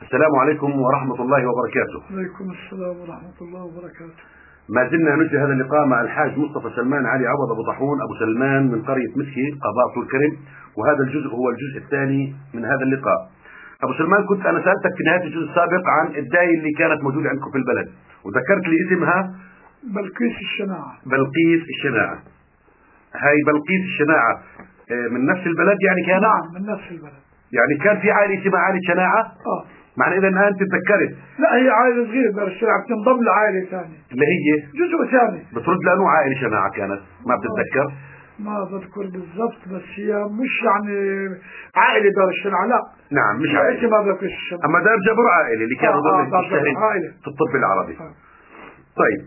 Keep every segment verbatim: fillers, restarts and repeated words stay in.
السلام عليكم ورحمة الله وبركاته. عليكم السلام ورحمة الله وبركاته. ما زلنا نجري هذا اللقاء مع الحاج مصطفى سلمان علي عوض أبو طاحون أبو سلمان من قرية مسكي قضاء طول كرم، وهذا الجزء هو الجزء الثاني من هذا اللقاء. أبو سلمان، كنت أنا سألتك في نهاية الجزء السابق عن الداية اللي كانت موجودة عندكم في البلد، وذكرت لي اسمها بلقيس الشناعة. بلقيس الشناعة. هاي بلقيس الشناعة من نفس البلد يعني كانت؟ نعم، من نفس البلد. يعني كان في عائلة اسمها عائلة شناعة؟ اه معنى إذا أنها أنت تذكرت؟ لا، هي عائلة صغيرة بالشارع بتنضم لعائلة ثانية اللي هي جزء ثاني. بترد لأنه عائلة شناعة كانت، ما بتتذكر؟ ما بذكر بالضبط، بس هي مش يعني عائلة دار الشناعة، لا. نعم مش عائلة. ما بلقيس الشناعة. أما دار جبر عائلة اللي كانوا آه ضمن تشتغل في الطب العربي. آه. طيب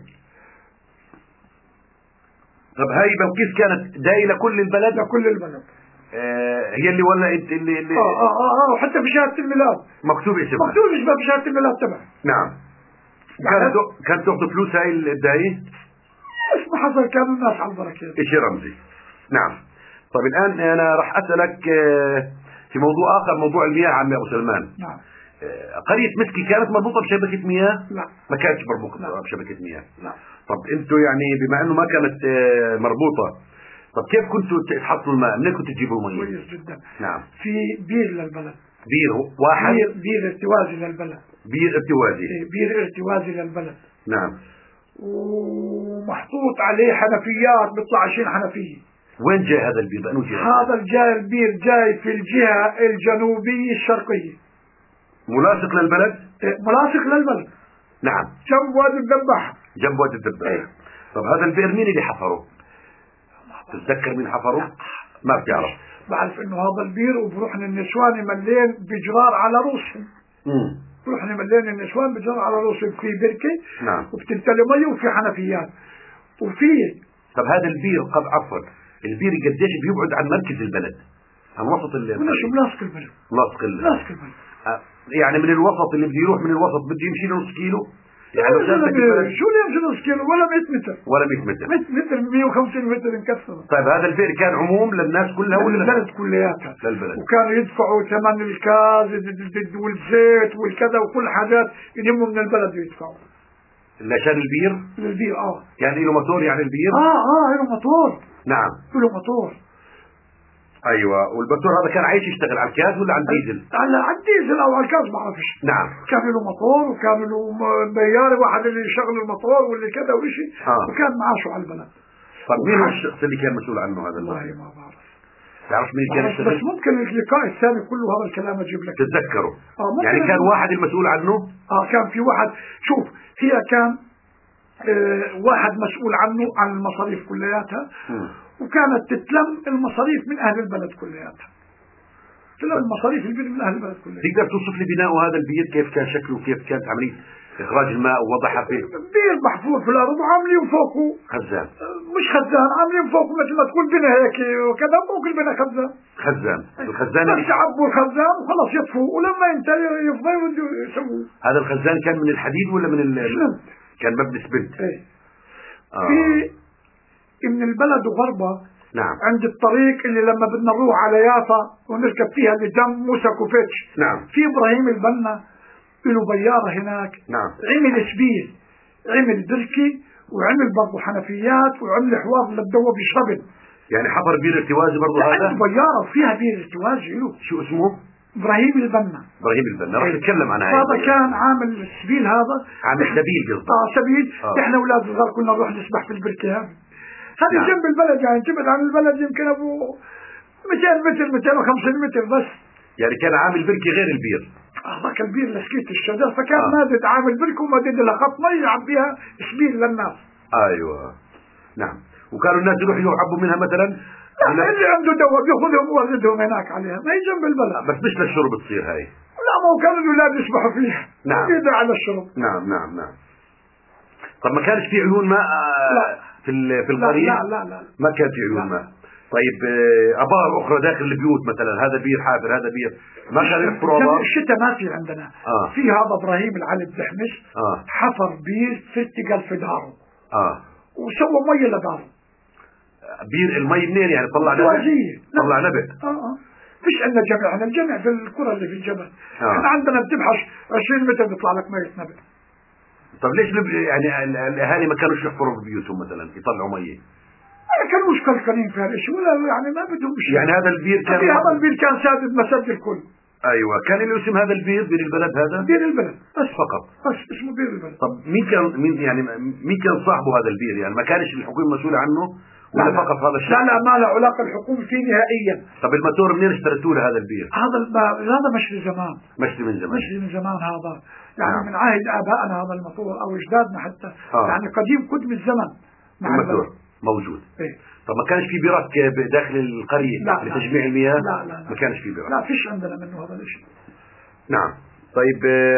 طب هاي بلقيس كانت داية لكل البلد؟ لكل البلد. آه هي اللي ولا انت اللي, اللي اه اه اه اه وحتى في شهادة الميلاد مكتوب اسمها. مكتوب اسمها في شهادة الميلاد تبعها. نعم. كانت كانت تاخذ فلوس هاي الداية؟ بس ما حصل، كانوا الناس على البركة. شيء رمزي. نعم. طيب الآن أنا راح أسألك في موضوع آخر، موضوع المياه عمي أبو سلمان. نعم. قرية مسكي كانت مربوطة بشبكة مياه؟ لا. ما كانتش مربوطة لا. بشبكة مياه؟ لا. طب أنتوا يعني بما أنه ما كانت مربوطة، طب كيف كنتوا تحصلوا الماء؟ منين كنتوا تجيبوا المياه؟ كويس جدا. نعم. في بير للبلد. بير واحد؟ بير, بير ارتوازي للبلد. بير ارتوازي. بير ارتوازي للبلد. نعم. ومحطوط عليه حنفيات، بيطلع عشرين حنفية. وين جاي هذا البير؟ بأنه جاي؟ هذا الجاي البير جاي في الجهة الجنوبية الشرقية. ملاصق للبلد؟ ملاصق للبلد. نعم. جنب وادي الدباح. جنب وادي الدباح. ايه. طب هذا البئر مين اللي حفره؟ تتذكر مين حفره؟ ما بتعرف. بعرف انه هذا البير، وبروح النسوان ملين بجرار على رؤوسهم. امم بروح ملين النسوان بجرار على رؤوسهم في بركه. نعم. وبتمتلي ميه وفي حنفيات وفي. طب هذا البير قد عفوا البير قديش بيبعد عن مركز البلد؟ عن وسط البلد؟ مش ملاصق البلد. ملاصق البلد. ملاصق البلد. أه يعني من الوسط اللي بده يروح من الوسط بده يمشي له نص كيلو؟ يعني شو اللي يمشي نص كيلو؟ ولا مئة متر. ولا مئة متر. مئة متر، مئة وخمسين متر انكسر. طيب هذا البئر كان عموم للناس كلها ولا للبلد كلياتها؟ للبلد. وكانوا يدفعوا ثمن الكاز والزيت والكذا وكل حاجات يلموا من البلد يدفعوا. عشان البير؟ للبير اه. يعني له موتور يعني البير؟ اه اه له موتور. نعم. له موتور. ايوه. والموتور هذا كان عايش يشتغل على الكاز ولا على الديزل؟ على على الديزل او على الكاز ما بعرفش. نعم. كان له موتور وكان له بيار واحد اللي يشغل الموتور واللي كذا وشيء. آه. وكان معاشه على البلد. طب مين هو الشخص اللي كان مسؤول عنه هذا؟ والله ما بعرف. تعرف مين كان يشتغل؟ بس ممكن اللقاء الثاني كله هذا الكلام اجيب لك تتذكره. آه يعني كان واحد المسؤول عنه؟ اه كان في واحد. شوف، هي كان آه واحد مسؤول عنه عن المصاريف كلياتها. م. وكانت تتلم المصاريف من اهل البلد كلياتها. تلم المصاريف البير من اهل البلد كلياتها. تقدر توصف لي بناء هذا البير كيف كان شكله وكيف كانت عمليه اخراج الماء ووضعها فيه؟ بير محفور في الارض وعاملين فوقه خزان. مش خزان، عاملين فوقه مثل ما تكون بنا هيك وكذا، فوق البنا خزان. خزان. الخزان بس يعبوا الخزان وخلاص يطفوا، ولما ينتهي يفضل بده يسووه. هذا الخزان كان من الحديد ولا من ال سمنت؟ كان مبني سمنت. ايه. آه. في من البلد وغربه. نعم. عند الطريق اللي لما بدنا نروح على يافا ونركب فيها لجنب موسى كوفيتش. نعم. في ابراهيم البنا له بياره هناك. نعم. عمل سبيل، عمل دركي، وعمل برضه حنفيات، وعمل حواض للدواء بيشربن. يعني حفر بير ارتوازي برضه هذا؟ عنده بياره وفيها بير ارتوازي له. شو اسمه؟ ابراهيم البنا. ابراهيم البنا راح نتكلم عن هذا. هذا كان عامل السبيل هذا. عامل سبيل قصدي. اه سبيل. آه. احنا اولاد صغار كنا نروح نسبح في البركه هذه. هذه نعم. جنب البلد، يعني تبعد عن البلد يمكن ابو مئتين متر مئتين وخمسين متر بس. يعني كان عامل بركه غير البير. هذاك البير لسكيت الشجر، فكان آه. مادد عامل بركه ومادد لها خط مي يلعب فيها سبيل للناس. ايوه. نعم. وكانوا الناس يروحوا يعبوا منها مثلا؟ لا، اللي عنده دواء بياخذهم ويوردهم هناك عليها، ما هي جنب البلد. بس مش للشرب تصير هاي. لا، ما هو كانوا الاولاد يسبحوا فيها. نعم. ما على الشرب. نعم نعم نعم. طب ما كانش في عيون ماء لا. في في القرية؟ لا لا لا, لا. ما كان في عيون ماء. طيب ابار اخرى داخل البيوت مثلا، هذا بير حافر هذا بير، ما كان يحفروا ابار؟ الشتاء ما في عندنا. آه. في هذا ابراهيم العلي الدحمش. آه. حفر بير ست قلب في داره. اه. وسوى ميه لداره. بير المي منين يعني؟ طلع نبع؟ طلع نبع. اه اه. فيش عندنا جمع، احنا الجمع في القرى اللي في الجبل. آه. احنا عندنا بتبحث عشرين متر بيطلع لك مية نبع. طب ليش لب... يعني ال- الاهالي ما كانوش يحفروا في بيوتهم مثلا يطلعوا ميه؟ ما كانوش كلكنين في هالشيء ولا يعني ما بدهم شيء. يعني هذا البير كان في هذا البير كان سادد مسد الكل. ايوه، كان له اسم هذا البير، بير البلد هذا؟ بير البلد بس فقط. بس اسمه بير البلد. طب مين كان مين يعني مين كان صاحبه هذا البير؟ يعني ما كانش الحكومه مسؤوله عنه ولا لا فقط هذا الشخص؟ لا لا ما له علاقه الحكومه فيه نهائيا. طب الماتور منين اشتريتوا له هذا البير؟ هذا الب- هذا مشري زمان. مشتري من زمان. مشري من زمان هذا، يعني نعم. من عهد ابائنا هذا الموتور او اجدادنا حتى. آه. يعني قديم قدم الزمن مع الماتور البلد. موجود. إيه؟ طب ما كانش في بيرات داخل القريه لا لتجميع المياه؟ لا لا لا ما كانش في بيرات. لا فيش عندنا منه هذا الشيء. نعم. طيب آه،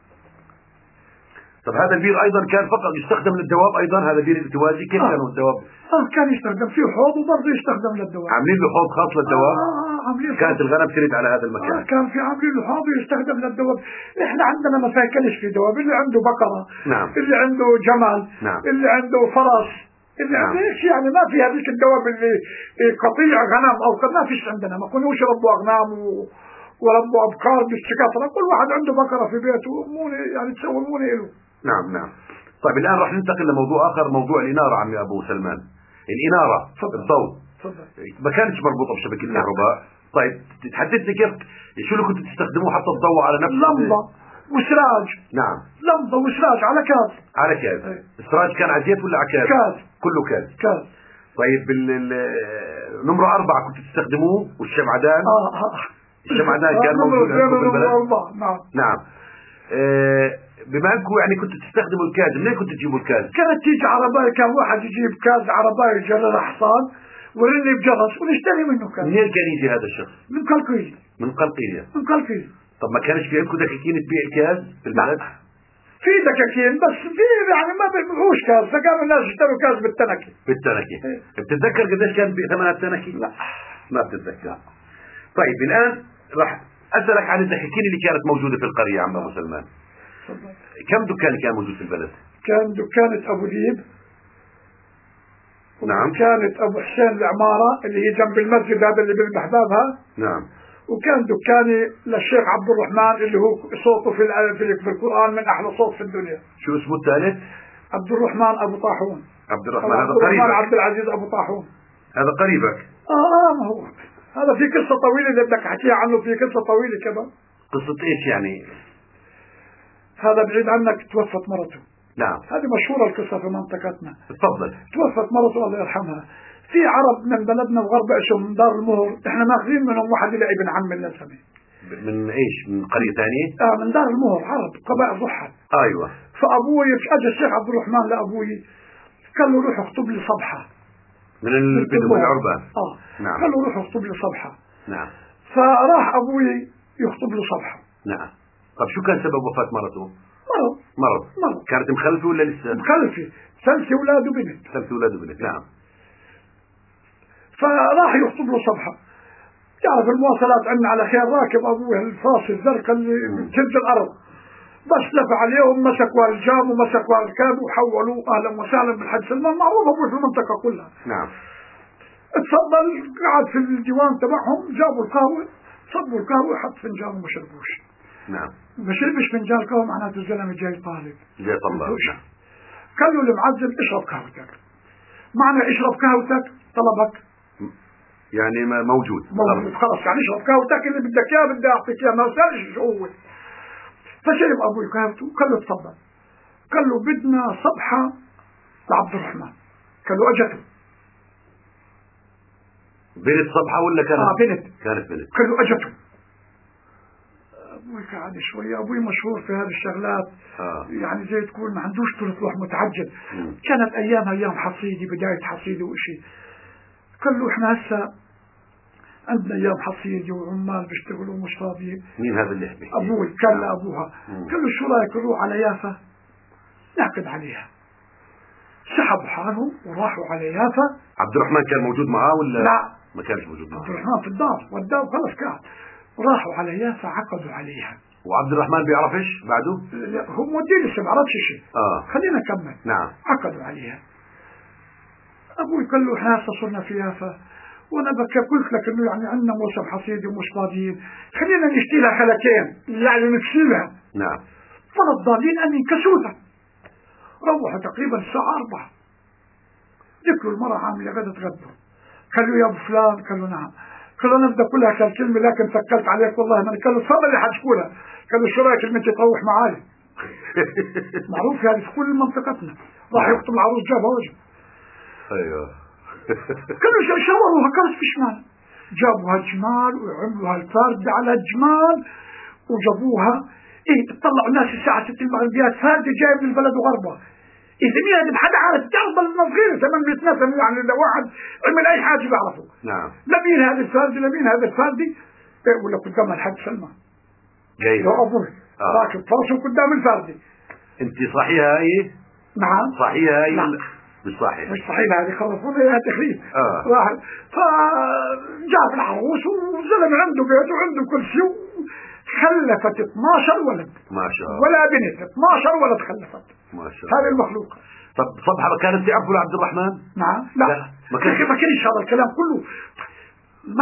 طب هذا البير ايضا كان فقط يستخدم للدواب ايضا؟ هذا بير التوازي كيف آه. كانوا الدواب؟ اه كان يستخدم فيه حوض وبرضه يستخدم للدواء. عاملين له حوض خاص للدواب؟ آه آه عاملين كانت حوض. الغنم ترد على هذا المكان. آه كان في عاملين له حوض يستخدم للدواب. احنا عندنا ما كانش في دواب، اللي عنده بقره، نعم. اللي عنده جمل، نعم. اللي عنده فرس، اللي نعم. عنده ايش يعني ما في هذيك الدواب اللي إيه قطيع غنم او كذا ما فيش عندنا. ما كانوش يربوا اغنام و... وربوا ابقار بالسكاتره، كل واحد عنده بقره في بيته مونة يعني تسوي مونة له. نعم نعم. طيب الان راح ننتقل لموضوع اخر، موضوع الاناره عمي ابو سلمان. الاناره تفضل. الضوء تفضل. ما كانتش مربوطه بشبكه الكهرباء. طيب تحدثني كيف شو اللي كنتوا تستخدموه حتى تضوء على نفس لمبه وسراج. نعم. لمبه وسراج على كاز. على كاز. ايه. السراج كان على زيت ولا على كاز؟ كاز. كله كاز. كاز. طيب ال- ال- نمرة أربعة كنتوا تستخدموه والشمعدان؟ اه اه الشمعدان كان آه، موجود نمرة عندكم في البلد؟ أربعة. نعم. نعم. آه، بما انكم يعني كنتوا تستخدموا الكاز، منين كنتوا تجيبوا الكاز؟ كانت تيجي عرباية، كان واحد يجيب كاز عرباية يجرر حصان ورني بجرس ونشتري منه كاز. منين كان يجي هذا الشخص؟ من قلقيل. من قلقية. من قلقيل. طب ما كانش في عندكم دكاكين تبيع كاز في البلد؟ لا. في دكاكين بس في يعني ما بيبيعوش كاز، فكانوا الناس يشتروا كاز بالتنكة. بالتنكة. ايه. بتتذكر قديش كان ثمن التنكة؟ لا ما بتتذكر. طيب الآن راح أسألك عن الدكاكين اللي كانت موجودة في القرية عم أبو سلمان. كم دكان كان موجود في البلد؟ كان دكانة أبو ديب. نعم. كانت أبو حسين العمارة اللي هي جنب المسجد هذا اللي بالبحبابها. نعم. وكان دكاني للشيخ عبد الرحمن اللي هو صوته في في في القرآن من أحلى صوت في الدنيا. شو اسمه الثالث؟ عبد الرحمن أبو طاحون. عبد الرحمن. عبد هذا الرحمن قريبك؟ عبد العزيز أبو طاحون. هذا قريبك؟ آه آه ما هو هذا في قصة طويلة اللي بدك أحكيها عنه، في قصة طويلة كمان. قصة إيش يعني؟ هذا بعيد عنك توفت مرته. نعم. هذه مشهورة القصة في منطقتنا. تفضل. توفت مرته الله يرحمها. في عرب من بلدنا بغرب اسهم دار المهر، احنا ماخذين منهم واحد الى ابن عم الله سمي. من ايش؟ من قرية ثانية؟ اه من دار المهر، عرب قبائل ضحى. ايوه. فابوي اجى الشيخ عبد الرحمن لابوي قال له روح اخطب لي صبحة. من البدو العربان. اه. نعم. قال له روح اخطب لي صبحة. نعم. فراح ابوي يخطب له صبحة. نعم. طب شو كان سبب وفاة مرته؟ مرض. مرض. مرض. كانت مخلفة ولا لسه؟ مخلفة، ثلاث اولاد وبنت. ثلاث اولاد وبنت. نعم. فراح يخطب له صبحة. تعرف المواصلات عندنا على خير، راكب ابوه الفاصل الزرقاء اللي بتهز الارض، بس لف عليهم مسكوا الجام ومسكوا الركاب وحولوه اهلا وسهلا بالحج سلمان، معروف ابوه في المنطقه كلها. نعم. اتفضل قعد في الديوان تبعهم، جابوا القهوه صبوا القهوه حط فنجان وما شربوش. نعم. ما شربش فنجان قهوه معناته الزلمه جاي طالب. جاي طلاب. نعم. قال له المعزم اشرب قهوتك. معنى اشرب قهوتك طلبك يعني ما موجود. موجود خلاص، يعني اشرب قهوتك اللي بدك اياه بدي اعطيك اياه، ما سالش شو هو. فشرب ابوي قهوته، قال له تفضل. قال له بدنا صبحه لعبد الرحمن. قال له اجته. بنت صبحة ولا كانت؟ اه بنت. كانت بنت. قال له اجته. ابوي قعد شوي، ابوي مشهور في هذه الشغلات. آه. يعني زي تقول ما عندوش طولة روح متعجل. مم. كانت ايام ايام حصيدي، بدايه حصيدي وشيء. قال له احنا هسه عندنا ايام حصيدي وعمال بيشتغلوا مش فاضيين. مين هذا اللي يحكي؟ ابوي كان لابوها. قال له شو رايك نروح على يافا نعقد عليها. سحبوا حالهم وراحوا على يافا. عبد الرحمن كان موجود معاه ولا؟ لا ما كانش موجود معاه. عبد الرحمن في الدار وداه وخلص قاعد. راحوا على يافا عقدوا عليها. وعبد الرحمن بيعرفش بعده؟ هو مدير لسه ما عرفش شيء. اه. خلينا نكمل. نعم. عقدوا عليها. ابوي قال له احنا هسه صرنا في يافا وانا بك قلت لك انه يعني عندنا موسم حصيد ومش فاضيين، خلينا نشتي لها خلكين يعني نكسيلها. نعم. فلا الضالين ان ينكسوها. روحوا تقريبا الساعة أربعة، ذكروا المرأة عاملة غدا تغدوا، قالوا يا ابو فلان، قالوا نعم، قالوا نبدا كلها كالكلمة لكن فكرت عليك والله ما، قالوا تفضل يا حاج كلها، قالوا شو رايك انت تروح معاي؟ معروف يعني في كل منطقتنا، راح يخطب العروس جابها وجه. ايوه. قالوا شاوروها قالت فيش مال، جابوا هالجمال وعملوا هالفردة على الجمال وجابوها. ايه طلعوا الناس الساعة ستة المغربيات فردة جاي من البلد وغربها. إذا مين هذا بحد عارف تعرف الصغير ثمان مئة نسمة يعني لو واحد عمل أي حاجة بيعرفه. نعم. لا مين هذا الفردي لا مين هذا الفردي، إيه ولا قدام الحاج سلمان. جاي. لو أبوه آه. راكب فرسه قدام الفردي. أنت صحيحة هاي؟ نعم. صحيحة هاي؟ لا. مش صحيح. مش صحيح هذه خلصونا يا تخريب. آه. راح فجاب العروس وزلم عنده بيته وعنده كل شيء، خلفت اثناشر ولد. ما شاء الله. ولا بنت، اثناشر ولد خلفت. ما شاء الله. هذه المخلوقة. طب صبحة ما كانت تعرفوا لعبد الرحمن؟ نعم. لا, لا. ما كان ما كانش هذا الكلام كله. ما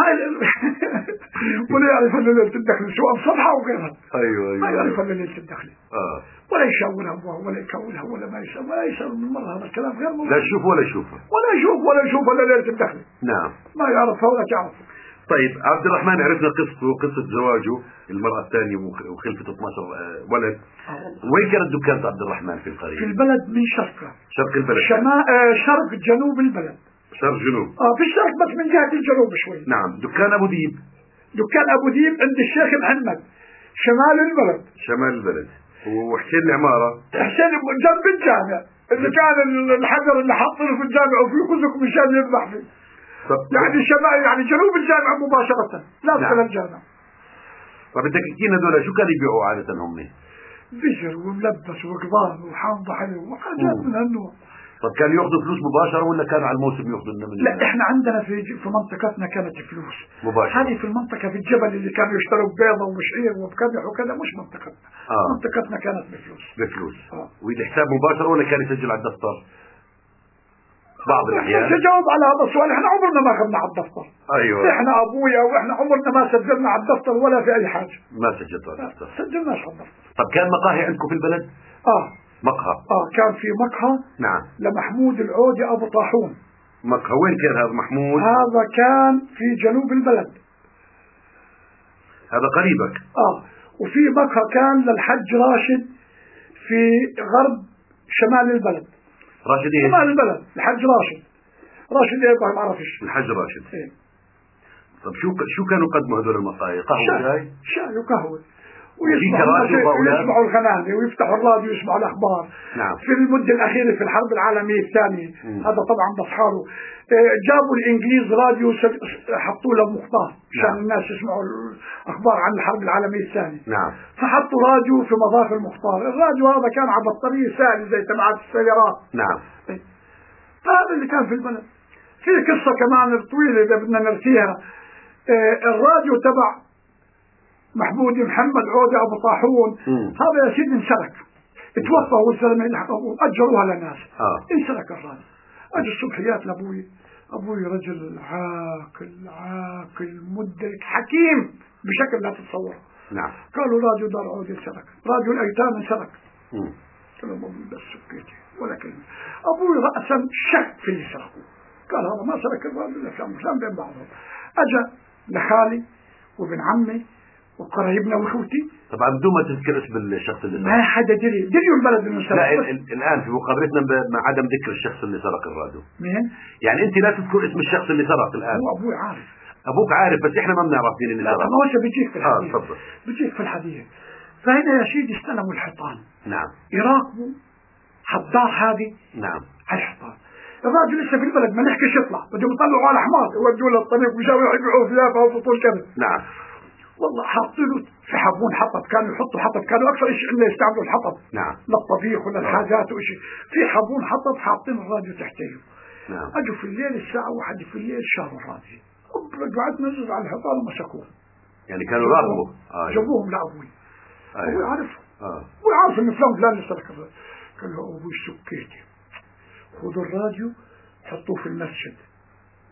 ولا يعرف الا ليلة الدخل سواء صبحة او غيرها. ايوه ايوه. ما يعرف الا ليلة الدخل. اه. ولا يشاورها ابوها ولا يكونها ولا ما يسوي ولا يسوي من مرة، هذا الكلام غير موجود. لا يشوف ولا يشوفها. ولا يشوف ولا يشوف الا ليلة الدخل. نعم. ما يعرفها ولا تعرفه. طيب عبد الرحمن عرفنا قصته، قصة زواجه المرأة الثانية وخلفة اثناشر ولد. آه. وين كانت دكانة عبد الرحمن في القرية؟ في البلد من شرقه. شرق البلد. شمال آه شرق جنوب البلد. شرق جنوب. اه في الشرق بس من جهة الجنوب شوي. نعم. دكان ابو ديب. دكان ابو ديب عند الشيخ محمد شمال البلد. شمال البلد. وحسين العمارة. حسين جنب الجامع اللي كان الحجر اللي حاطينه في الجامع وفيه خزق مشان يذبح فيه. يعني شمال يعني جنوب الجامع مباشرة لا دخل نعم. الجامع. طب بدك تحكينا دول شو كانوا يبيعوا عادة هم؟ بجر وملبس وقضان وحامضة حلو وحاجات من هالنوع. طب كانوا ياخذوا فلوس مباشرة ولا كانوا على الموسم ياخذوا لنا من؟ لا احنا عندنا في في منطقتنا كانت فلوس مباشرة. هذه في المنطقة في الجبل اللي كانوا يشتروا بيضة ومشعير وبقمح وكذا مش منطقتنا. آه. منطقتنا كانت بفلوس. بفلوس. آه. وإذا حساب مباشرة ولا كان يسجل على الدفتر؟ بعض الأحيان. جاوب على هذا السؤال، احنا عمرنا ما اخذنا على الدفتر. ايوه. احنا ابويا واحنا عمرنا ما سجلنا على الدفتر ولا في اي حاجة. ما سجلت على الدفتر. سجلناش على الدفتر. طب كان مقاهي عندكم في البلد؟ اه. مقهى. اه كان في مقهى. نعم. لمحمود العودي ابو طاحون. مقهى وين كان هذا محمود؟ هذا كان في جنوب البلد. هذا قريبك. اه. وفي مقهى كان للحج راشد في غرب شمال البلد. راشد ايه؟ شمال البلد الحج راشد. راشد ايه ما بعرفش. الحج راشد. ايه. طب شو شو كانوا يقدموا هذول المقاهي؟ قهوة شاي؟ شاي وقهوة. ويسمعوا الغناني ويفتحوا الراديو ويسمعوا الاخبار. نعم. في المدة الاخيرة في الحرب العالمية الثانية هذا طبعا بصحاله جابوا الانجليز راديو حطوا له مخطار عشان نعم. الناس يسمعوا الاخبار عن الحرب العالمية الثانية. نعم. فحطوا راديو في مضاف المختار، الراديو هذا كان على بطارية سائلة زي تبعات السيارات. نعم. هذا اللي كان في البلد. في قصة كمان طويلة اذا بدنا نرسيها. الراديو تبع محمود محمد عودة ابو طاحون هذا يا سيدي انسرق، اتوفى والزلمه اللي حطوه اجروها للناس. آه. انسرق الراديو. اجى الصبحيات لابوي، ابوي رجل عاقل عاقل مدرك حكيم بشكل لا تتصور. نعم. قالوا راديو دار عودة انسرق، راديو الايتام انسرق. قال له ابوي بس سكيتي ولا كلمه. ابوي راسا شك في اللي سرقوه، قال هذا ما سرق الراديو الا فلان فلان بين بعضهم. اجى لخالي وابن عمي وقرايبنا واخوتي. طبعا بدون ما تذكر اسم الشخص اللي سرق. ما حدا دري، دريوا البلد انه سرق. لا الان في مقابلتنا مع عدم ذكر الشخص اللي سرق الراديو. مين؟ يعني انت لا تذكر اسم الشخص اللي سرق الان. هو ابوي عارف. ابوك عارف بس احنا ما بنعرف مين اللي سرق. لا ما هو بيجيك في الحديث. اه تفضل. بيجيك في الحديث. فهنا يا سيدي استلموا الحيطان. نعم. يراقبوا حضار هذه. نعم. على الحيطان. الراجل لسه في البلد ما نحكيش يطلع، بدهم يطلعوا على حمار يودوه للطريق ويجوا يبيعوه ثيابه وفطور كذا. نعم. والله حاطين له في حبون حطب، كانوا يحطوا حطب، كانوا اكثر شيء انه يستعملوا الحطب. نعم. للطبيخ وللحاجات وشيء، في حبون حطب حاطين الراديو تحتيه. نعم. اجوا في الليل الساعه واحد في الليل شاروا الراديو، رجعت نزلوا على الحيطان ومسكوه. يعني كانوا راقبوا. آه جابوهم لابوي. أيوة. ابوي عارف. اه وعارف ان فلان فلان اللي سرق الراديو. قال له ابوي سكيتي، خذوا الراديو حطوه في المسجد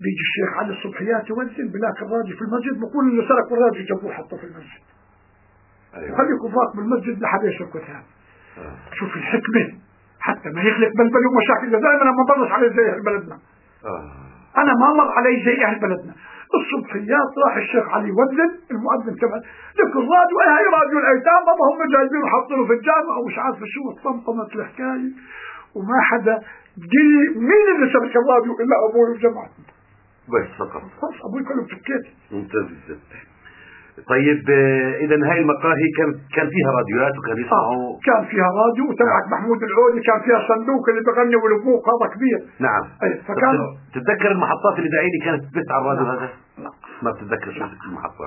بيجي الشيخ علي الصبحيات يوزن بلاك الراجل في المسجد، بقول اللي سرق الراجل جابوه حطه في المسجد. أيوة. وخليكم فاق بالمسجد لحد يسرقوا ثاني. آه. شوف الحكمة حتى ما يخلق بلبل ومشاكل. دائما أنا ما مرش علي زي أهل بلدنا. آه. أنا ما مر علي زي أهل بلدنا. الصبحيات راح الشيخ علي يوزن، المؤذن تبع لك الراديو، هاي راديو الأيتام، بابا هم جايبين وحاطينه في الجامعة ومش عارف شو، طمطمت الحكاية وما حدا قال مين اللي سرق الراديو إلا أبوي وجماعتي. بس فقط. خلاص أبوي كله بسكتي. ممتاز جدا. طيب إذا هاي المقاهي كان كان فيها راديوات وكان يسمعوا. آه. كان فيها راديو وتبعت نعم. محمود العودي كان فيها صندوق اللي بغني والبوق هذا كبير. نعم. أي فكانوا. تتذكر المحطات الإذاعية اللي كانت بس على الراديو هذا؟ لا. ما بتتذكر شو المحطات.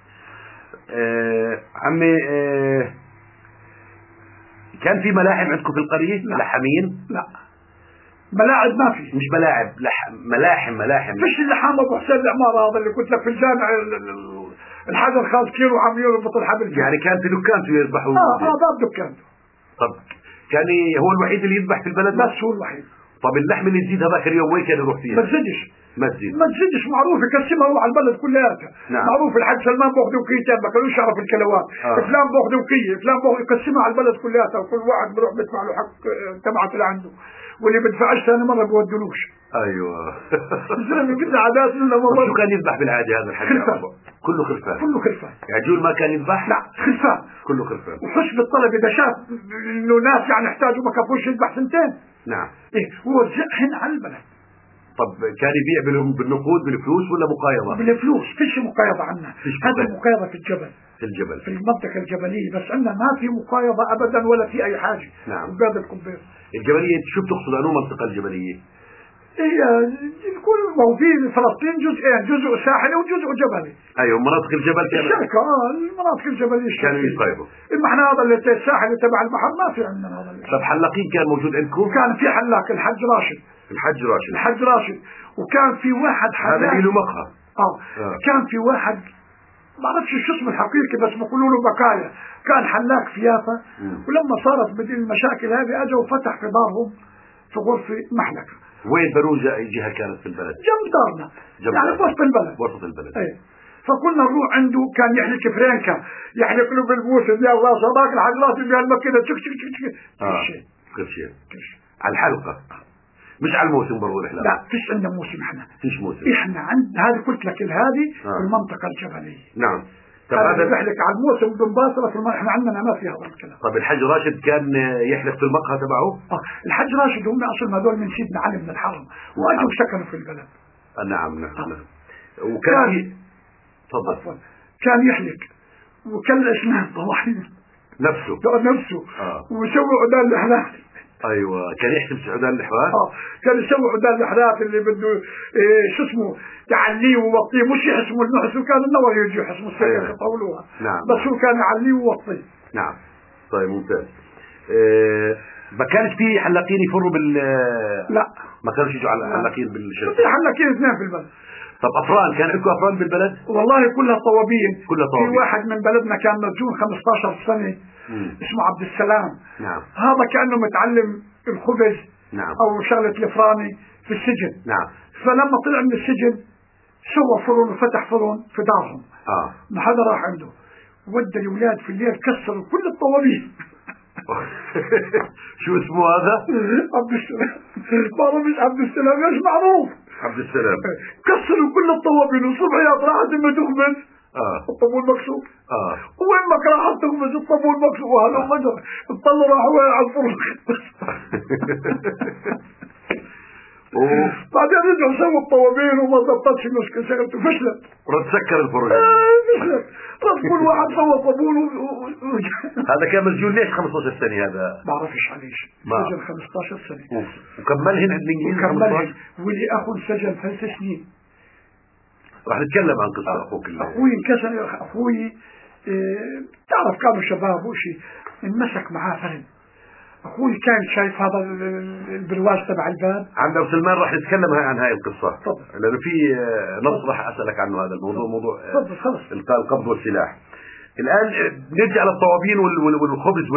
آه عمي آه كان في ملاعب عندكم في القرية؟ لا. لحمين؟ لا. ملاعب ما في. مش ملاعب، لح... ملاحم ملاحم. فيش اللحام ابو حسين العمارة هذا اللي قلت لك في الجامع الحجر خالص كيلو وعم يربط الحبل. يعني كان في دكانته يذبحوا. اه اه باب دكانته. طب كان هو الوحيد اللي يذبح في البلد؟ بس هو الوحيد. طب اللحم اللي تزيد هذاك اليوم وين كان يروح فيها؟ ما تزيدش. ما تزيد. ما تزيدش معروف يقسمها هو على البلد كلياتها. نعم. معروف الحاج سلمان باخذوا كيتين ما كانوش يعرف الكيلوات. آه. فلان باخذوا كيه، فلان باخذ يقسمها على البلد كلياتها وكل واحد بيروح بيدفع له حق تبعته اللي عنده. واللي بدفعش ثاني مره بودلوش. ايوه. الزلمه قلنا عادات لنا والله. شو كان يذبح بالعاده هذا الحاج؟ كله خرفان. كله خرفان. عجول ما كان يذبح؟ لا خرفان. كله خرفان. وحسب الطلب اذا شاف انه ناس يعني احتاجوا ما كفوش يذبح سنتين. نعم. ايه هو زحن على البلد. طب كان يبيع بالنقود بالفلوس ولا مقايضه؟ بالفلوس. فيش مقايضه عنا. هذا المقايضه في الجبل. في الجبل. في المنطقه الجبليه، بس عندنا ما في مقايضه ابدا ولا في اي حاجه. نعم. بهذا الكبير. الجبليه شو بتقصد انو منطقه الجبليه؟ هي كل ما هو في فلسطين جزئين، جزء ساحلي وجزء جبلي. ايوه مناطق الجبل كانت الشركه اه المناطق الجبليه كانوا يصيبوا. اما احنا هذا اللي الساحلي تبع البحر ما في عندنا هذا. طب حلاقين كان موجود عندكم؟ كان في حلاق الحج راشد. الحج راشد. الحج راشد وكان في واحد حلاق. هذا له مقهى. اه كان في واحد ما بعرفش شو اسمه الحقيقي بس بيقولوا له بكايا، كان حلاق في يافا. ولما صارت بدل المشاكل هذه اجى وفتح في دارهم في غرفه محلقه. وين بروجة جهة كانت في البلد؟ جنب دارنا. جنب يعني في وسط البلد. وسط البلد. ايه فكنا نروح عنده كان يحلق فرنكا، يحلق له بالبوسه يا الله صداق الحجرات اللي المكنه تشك تشك تشك. اه كل شيء. على الحلقه مش على الموسم برضو احنا. لا فيش عندنا موسم احنا. فيش موسم. احنا عند هذه قلت لك هذه آه. في المنطقه الجبليه. نعم. طب هذا بيحلق على الموسم بدون باصره في الم... احنا عندنا ما في هذا الكلام. طب الحاج راشد كان يحلق في المقهى تبعه؟ اه الحاج راشد هم اصل هذول من سيدنا علي بن الحرم واجوا سكنوا في البلد. آه نعم نعم. آه. وكان في تفضل. كان يحلق وكان اسنان طواحين نفسه نفسه آه. ويسوي عدال الاحلام. ايوه كان يحسب سعودان الاحوال. اه كان يسوي عدال الاحلاف اللي بده إيه شو اسمه يعليه ويوطيه، مش يحسموا النحس وكان النور يجي يحسموا السكر يطولوها. نعم. بس هو كان يعليه ويوطيه. نعم. طيب ممتاز. إيه ما كانش في حلاقين يفروا بال لا ما كانوش يجوا على حلاقين بالشركه. في حلاقين اثنين في البلد. طب افران كان عندكم افران بالبلد؟ والله كلها طوابين. كلها طوابين. في واحد من بلدنا كان مسجون خمسة عشر سنه مم. اسمه عبد السلام. نعم. هذا كانه متعلم الخبز. نعم. او شغله الفراني في السجن. نعم. فلما طلع من السجن سوى فرن وفتح فرن في دارهم. اه ما حدا راح عنده، ودى الاولاد في الليل كسروا كل الطوابين. شو اسمه هذا؟ عبد السلام. ما مش عبد السلام ايش معروف؟ عبد السلام. كسروا كل الطوابين والصبح يا راحت ما تخبز. اه الطابور مكسور. اه وين ما كان راح تخبز الطابور مكسور وهذا مجر اطلعوا راحوا على الفرن. بعدين رجعوا سووا الطوابين وما ضبطتش المشكله شغلته فشلت. رد سكر الفرن. فشلت. رد كل واحد سوى طابون و... هذا كان مسجون ليش خمسة عشر سنه هذا؟ ما بعرفش عليش. سجن خمسة عشر سنه. وكملهن الانجليزي وكملهن ولي اخو سجن ثلاث سنين. راح نتكلم عن قصه اخوك. اخوي انكسر اخوي اه... تعرف كانوا شباب وشي انمسك معاه فرن. اخوي كان شايف هذا البرواز تبع الباب. عم ابو سلمان راح نتكلم عن هاي القصه. طبعا. لانه في نص راح اسالك عنه هذا الموضوع. طبعا. موضوع طبعا. القبض والسلاح. الان نرجع للطوابين والخبز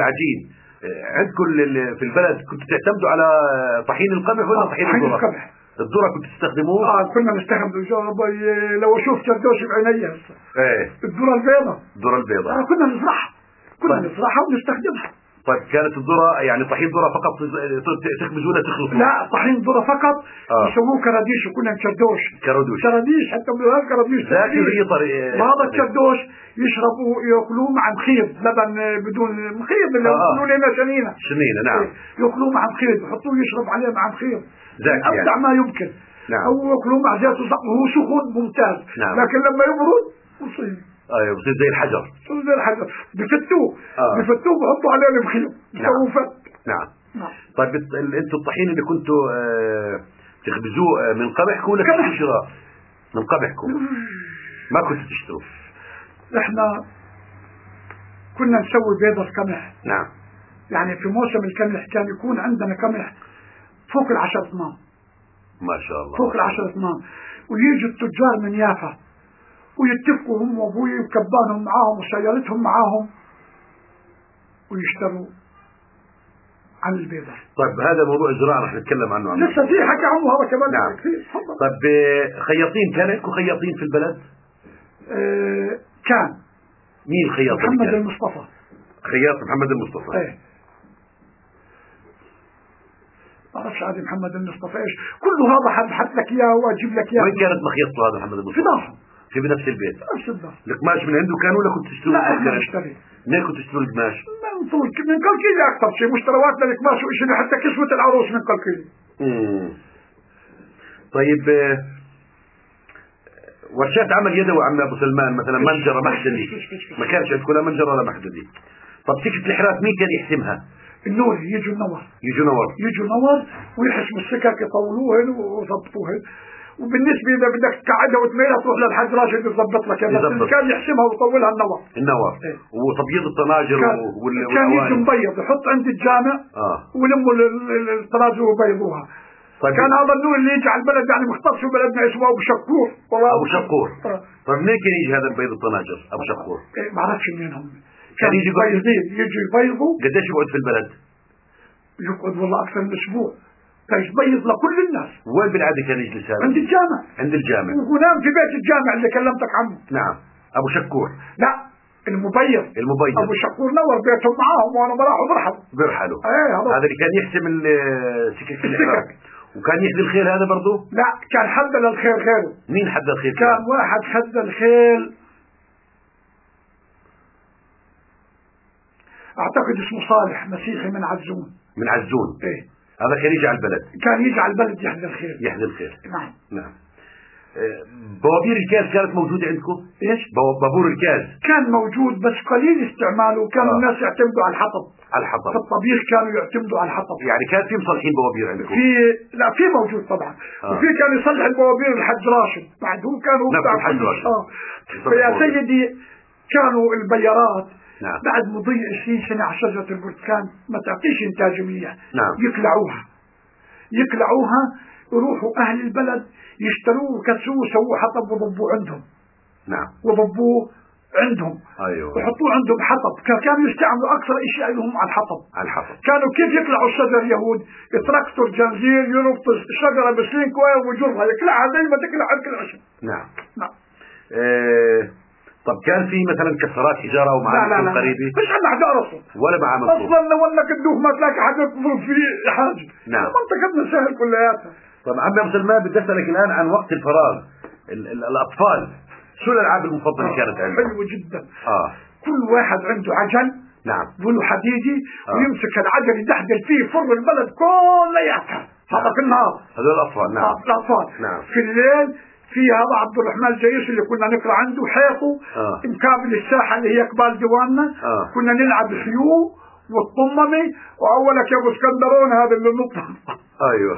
والعجين. عندكم في البلد كنتوا تعتمدوا على طحين القمح ولا طحين الذره؟ القمح. الذره كنت تستخدموه؟ اه كنا نستخدم لو اشوف كردوش بعيني هسه ايه الذره البيضاء. الذره البيضاء آه كنا نزرعها كنا طيب. نزرعها ونستخدمها. طيب كانت الذره يعني طحين ذره فقط تخبزوا ولا تخلطوا؟ لا طحين ذره فقط. آه. يسووه كراديش وكنا كردوش كردوش كراديش حتى بهذا كراديش ذاتي هي طريقه. وهذا الكردوش يشربوه ياكلوه مع مخيط لبن بدون مخيط اللي يقولوا لنا شنينه شنينه نعم ياكلوه مع مخيط يحطوه يشرب عليه مع مخيط ذاتي ابدع يعني. ما يمكن. نعم. او ياكلوه مع زيت وهو سخون ممتاز. نعم. لكن لما يبرد بصير ايوه بصير زي الحجر زي الحجر بفتوه آه. بفتوه بحطوا عليه المخيط بسووا نعم. فت. نعم. نعم. طيب انتم الطحين اللي كنتوا آه تخبزوه من قمحكم ولا كنتوا شراء؟ من قمحكم ما كنتوا تشتروا؟ احنا كنا نسوي بيض القمح. نعم. يعني في موسم القمح كان يكون عندنا قمح فوق العشر طنان. ما شاء الله فوق العشر طنان ويجي التجار من يافا ويتفقوا هم وابوي وكبانهم معاهم وسيارتهم معاهم ويشتروا عن البيضة. طيب هذا موضوع الزراعة رح نتكلم عنه عن لسه في حكي عنه هذا كمان. نعم. طيب خياطين كان عندكم خياطين في البلد؟ اه كان. مين الخياط؟ محمد المصطفى. خياط محمد المصطفى. ايه ما بعرفش عادي محمد المصطفى ايش كل هذا حبحث لك اياه واجيب لك اياه. وين كانت مخيطته هذا محمد المصطفى؟ في دارهم. في بنفس البيت؟ نفس الدار. القماش من عنده كانوا ولا كنت تشتروا؟ لا احنا نشتري. منين كنت تشتروا القماش؟ من طول من كل اكثر شيء مشترواتنا القماش وشيء حتى كسوة العروس من كل. امم طيب ورشات عمل يدوي عم ابو سلمان مثلا منجره محددي ما كانش عندكم لا منجره ولا محددي. طب سكه الحراث مين كان يحسمها؟ النور يجوا النور يجوا نور يجوا نور ويحسموا السكك يطولوهن ويضبطوهن. وبالنسبه اذا بدك تقعدها وتميلها تروح للحاج راشد يضبط لك بس كان يحسمها ويطولها النور. النور ايه. وتبييض الطناجر وال كان يجي مبيض يحط عند الجامع اه ولموا الطناجر وبيضوها. طيب. كان هذا النور اللي يجي على البلد يعني مختص في بلدنا اسمه ابو شقور. ابو شقور. آه. طيب منين كان يجي هذا البيض الطناجر ابو شقور؟ ايه ما بعرفش منين هم. كان يجي بيضين يجي يبيضوا. قديش يقعد في البلد؟ يقعد والله اكثر من اسبوع. فيبيض لكل الناس. وين بالعاده كان يجلس هذا؟ عند الجامع. عند الجامع. ونام في بيت الجامع اللي كلمتك عنه. نعم. ابو شكور. لا المبيض. المبيض. ابو شكور نور بيتهم معاهم وانا براحوا برحلوا. برحلوا. ايه هذا اللي كان يحسم السكك السكك. وكان يحدي الخيل هذا برضه؟ لا كان حد للخيل غيره. مين حد الخيل؟ كان كان واحد حد الخيل اعتقد اسمه صالح مسيحي من عزون. من عزون. ايه هذا كان يجي على البلد. كان يجي على البلد يحدي الخيل. يحدي الخيل. نعم. نعم. بوابير الكاز كانت موجودة عندكم؟ ايش؟ بابور الكاز كان موجود بس قليل استعماله وكانوا آه. الناس يعتمدوا على الحطب. على الحطب. في الطبيخ كانوا يعتمدوا على الحطب. يعني كان في مصلحين بوابير عندكم؟ في لا في موجود طبعا. آه. وفي كان يصلح البوابير الحاج راشد بعد هو كانوا بتاع الحاج راشد. اه فيا سيدي كانوا البيارات نعم. بعد مضي عشرين سنة على شجرة البرتقال ما تعطيش انتاج مليح. نعم. يقلعوها يقلعوها يروحوا اهل البلد يشتروه وكسوه وسووه حطب وضبوه عندهم. نعم. وضبوه عندهم. ايوه. وحطوه عندهم حطب كانوا يستعملوا اكثر اشياء لهم على الحطب. على الحطب. كانوا كيف يقلعوا الشجر يهود تراكتور جنزير يربط الشجره بسلين كويس ويجرها يقلعها زي ما تقلع عند العشب. نعم. نعم. إيه طب كان في مثلا كسرات حجاره ومعامل قريبه؟ مش عندنا حجاره اصلا. ولا معامل اصلا لو انك تدوخ ما تلاقي حد يطلب فيه حاجه. نعم. منطقتنا سهل كلياتها. طب عمي ابو سلمان بدي اسالك الان عن وقت الفراغ ال ال الاطفال شو الالعاب المفضله آه. كانت عندهم؟ حلوه جدا. اه كل واحد عنده عجل. نعم. وله حديدي آه. ويمسك العجل يدحدل فيه فر البلد كلياتها. نعم. هذا في النهار. هذول الاطفال. نعم. آه. الاطفال. نعم. في الليل في هذا عبد الرحمن الجيش اللي كنا نقرا عنده حيطه آه. مقابل الساحه اللي هي قبال ديواننا. آه. كنا نلعب خيو والطممي واولك يا ابو اسكندرون هذا اللي نطلع. ايوه.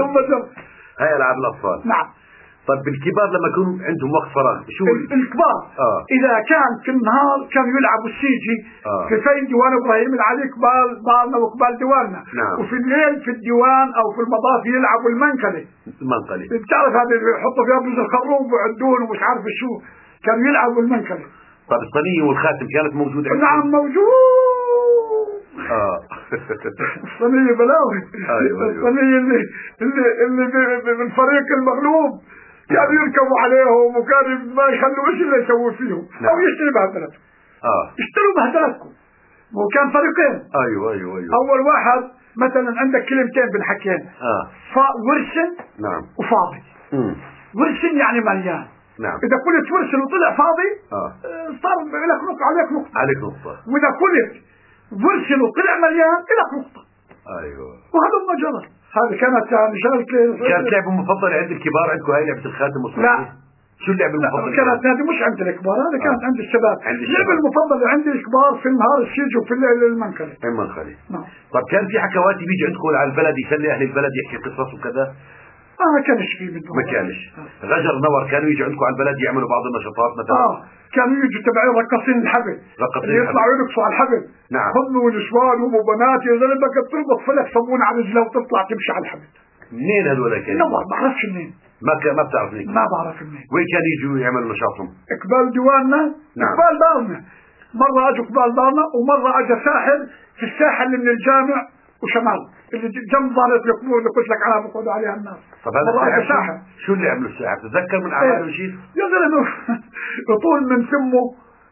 هاي العاب الاطفال. نعم. طيب الكبار لما يكون عندهم وقت فراغ شو الكبار آه. اذا كان في النهار كانوا يلعبوا السيجي آه. في فين ديوان ابراهيم العلي قبال بالنا وقبال ديواننا. نعم. وفي الليل في الديوان او في المضاف يلعبوا المنقله. المنقله بتعرف هذا اللي يحطوا فيها بوز الخروب وعدون ومش عارف شو كانوا يلعبوا المنقله. طب الصينيه والخاتم كانت موجوده عندكم؟ نعم موجود اه الصينية بلاوي. أيوة أيوة. الصينية اللي اللي اللي من فريق المغلوب كانوا يركبوا عليهم وكانوا ما يخلوا ايش اللي يسووا فيهم. نعم. او يشتروا بهدلتكم. اه اشتروا بهدلتكم. هو كان فريقين. ايوه ايوه ايوه. اول واحد مثلا عندك كلمتين بالحكيين. اه فاء ورسن. نعم. وفاضي. امم ورسن يعني مليان. نعم. اذا قلت ورسن وطلع فاضي اه صار لك نقطة عليك نقطة. عليك نقطة. واذا قلت ورسن وطلع مليان لك نقطة. ايوه. وهذا ما جرى. هذه كانت يعني شغلة. كانت لعبة مفضلة عند الكبار عندكم هاي لعبة الخاتم والصحيح؟ لا. شو اللعبة المفضلة؟ كانت هذه مش عند الكبار، هذا آه. كانت عند الشباب. اللعبة المفضلة عند الكبار في النهار السيج وفي الليل المنخلي. المنخلي. نعم. طب كان في حكواتي بيجي عندكم على البلد يخلي اهل البلد يحكي قصص وكذا؟ اه ما كانش فيه منه. ما كانش. آه. غجر نور كانوا يجي عندكم على البلد يعملوا بعض النشاطات مثلا؟ اه كانوا يجوا تبعين رقصين الحبل. رقصين اللي يطلعوا يرقصوا على الحبل. نعم. هم ونسوان وبنات يا زلمه بدك تربط فلك صابون على رجله وتطلع تمشي على الحبل. منين هذول كانوا؟ لا ما بعرفش منين. ما ك... ما بتعرف منين؟ ما بعرف منين. وين كانوا يجوا يعملوا نشاطهم؟ اقبال ديواننا. نعم. اقبال دارنا. مرة اجوا اقبال دارنا ومرة اجى ساحر في الساحة اللي من الجامع وشمال اللي جنب ظهرة القبور اللي قلت لك عنها بقعدوا عليها الناس. طب هذا مرة ساحر. شو اللي عملوا الساحر؟ تتذكر من اعماله ايه. شيء؟ يا زلمة يطول من فمه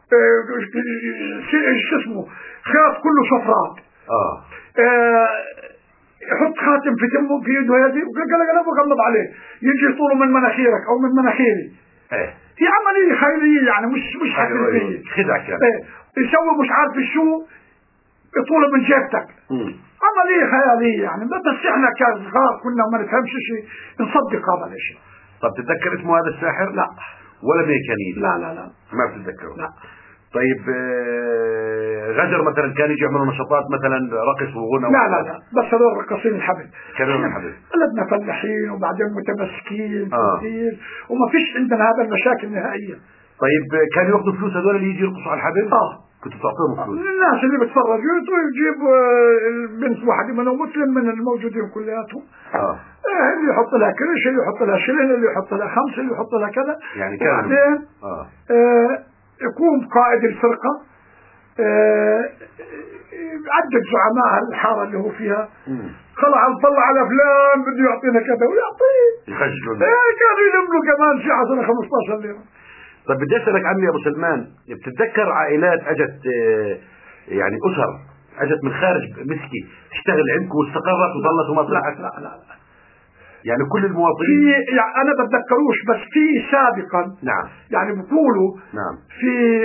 شو اسمه خيط كله صفرات. اه, اه يحط خاتم في تمه في يده هذه وقال قلب وقلب عليه يجي يطوله من مناخيرك او من مناخيري. ايه. هي عملية خيرية يعني مش مش حقيقية. خدعة كان. ايه يسوي مش عارف شو يطوله من جيبتك. امم عملية خيالية يعني بس احنا كصغار كنا ما نفهمش شيء نصدق هذا الشيء. طب تتذكر اسمه هذا الساحر؟ لا. ولا ميكانيك؟ لا لا لا ما بتتذكره؟ لا. طيب غجر مثلا كانوا يجوا يعملوا نشاطات مثلا رقص وغنى؟ لا لا لا بس هذول رقصين الحبل. كانوا الحبل. بلدنا فلاحين وبعدين متمسكين آه. كثير وما فيش عندنا هذا المشاكل نهائيا. طيب كانوا ياخذوا فلوس هذول اللي يجي يرقصوا على الحبل؟ اه كنت تعطيهم فلوس؟ الناس اللي بتفرجوا يجيب البنت واحده منهم مسلم من الموجودين كلياتهم. اه اللي يحط لها كرش اللي يحط لها شلن اللي يحط لها خمسه اللي يحط لها كذا. يعني كان وبعدين آه. آه يقوم قائد الفرقه آه عدد زعماء الحاره اللي هو فيها. خلع نطلع على فلان بده يعطينا كذا ويعطيه يخجلون. ايه كانوا يلموا كمان شي عشرة خمسطعش ليره. طيب بدي اسالك عمي ابو سلمان بتتذكر عائلات اجت يعني اسر اجت من خارج مسكي تشتغل عندكم واستقرت وظلت وما طلعت؟ لا لا لا يعني كل المواطنين في يعني انا بتذكروش بس في سابقا. نعم. يعني بقولوا نعم. في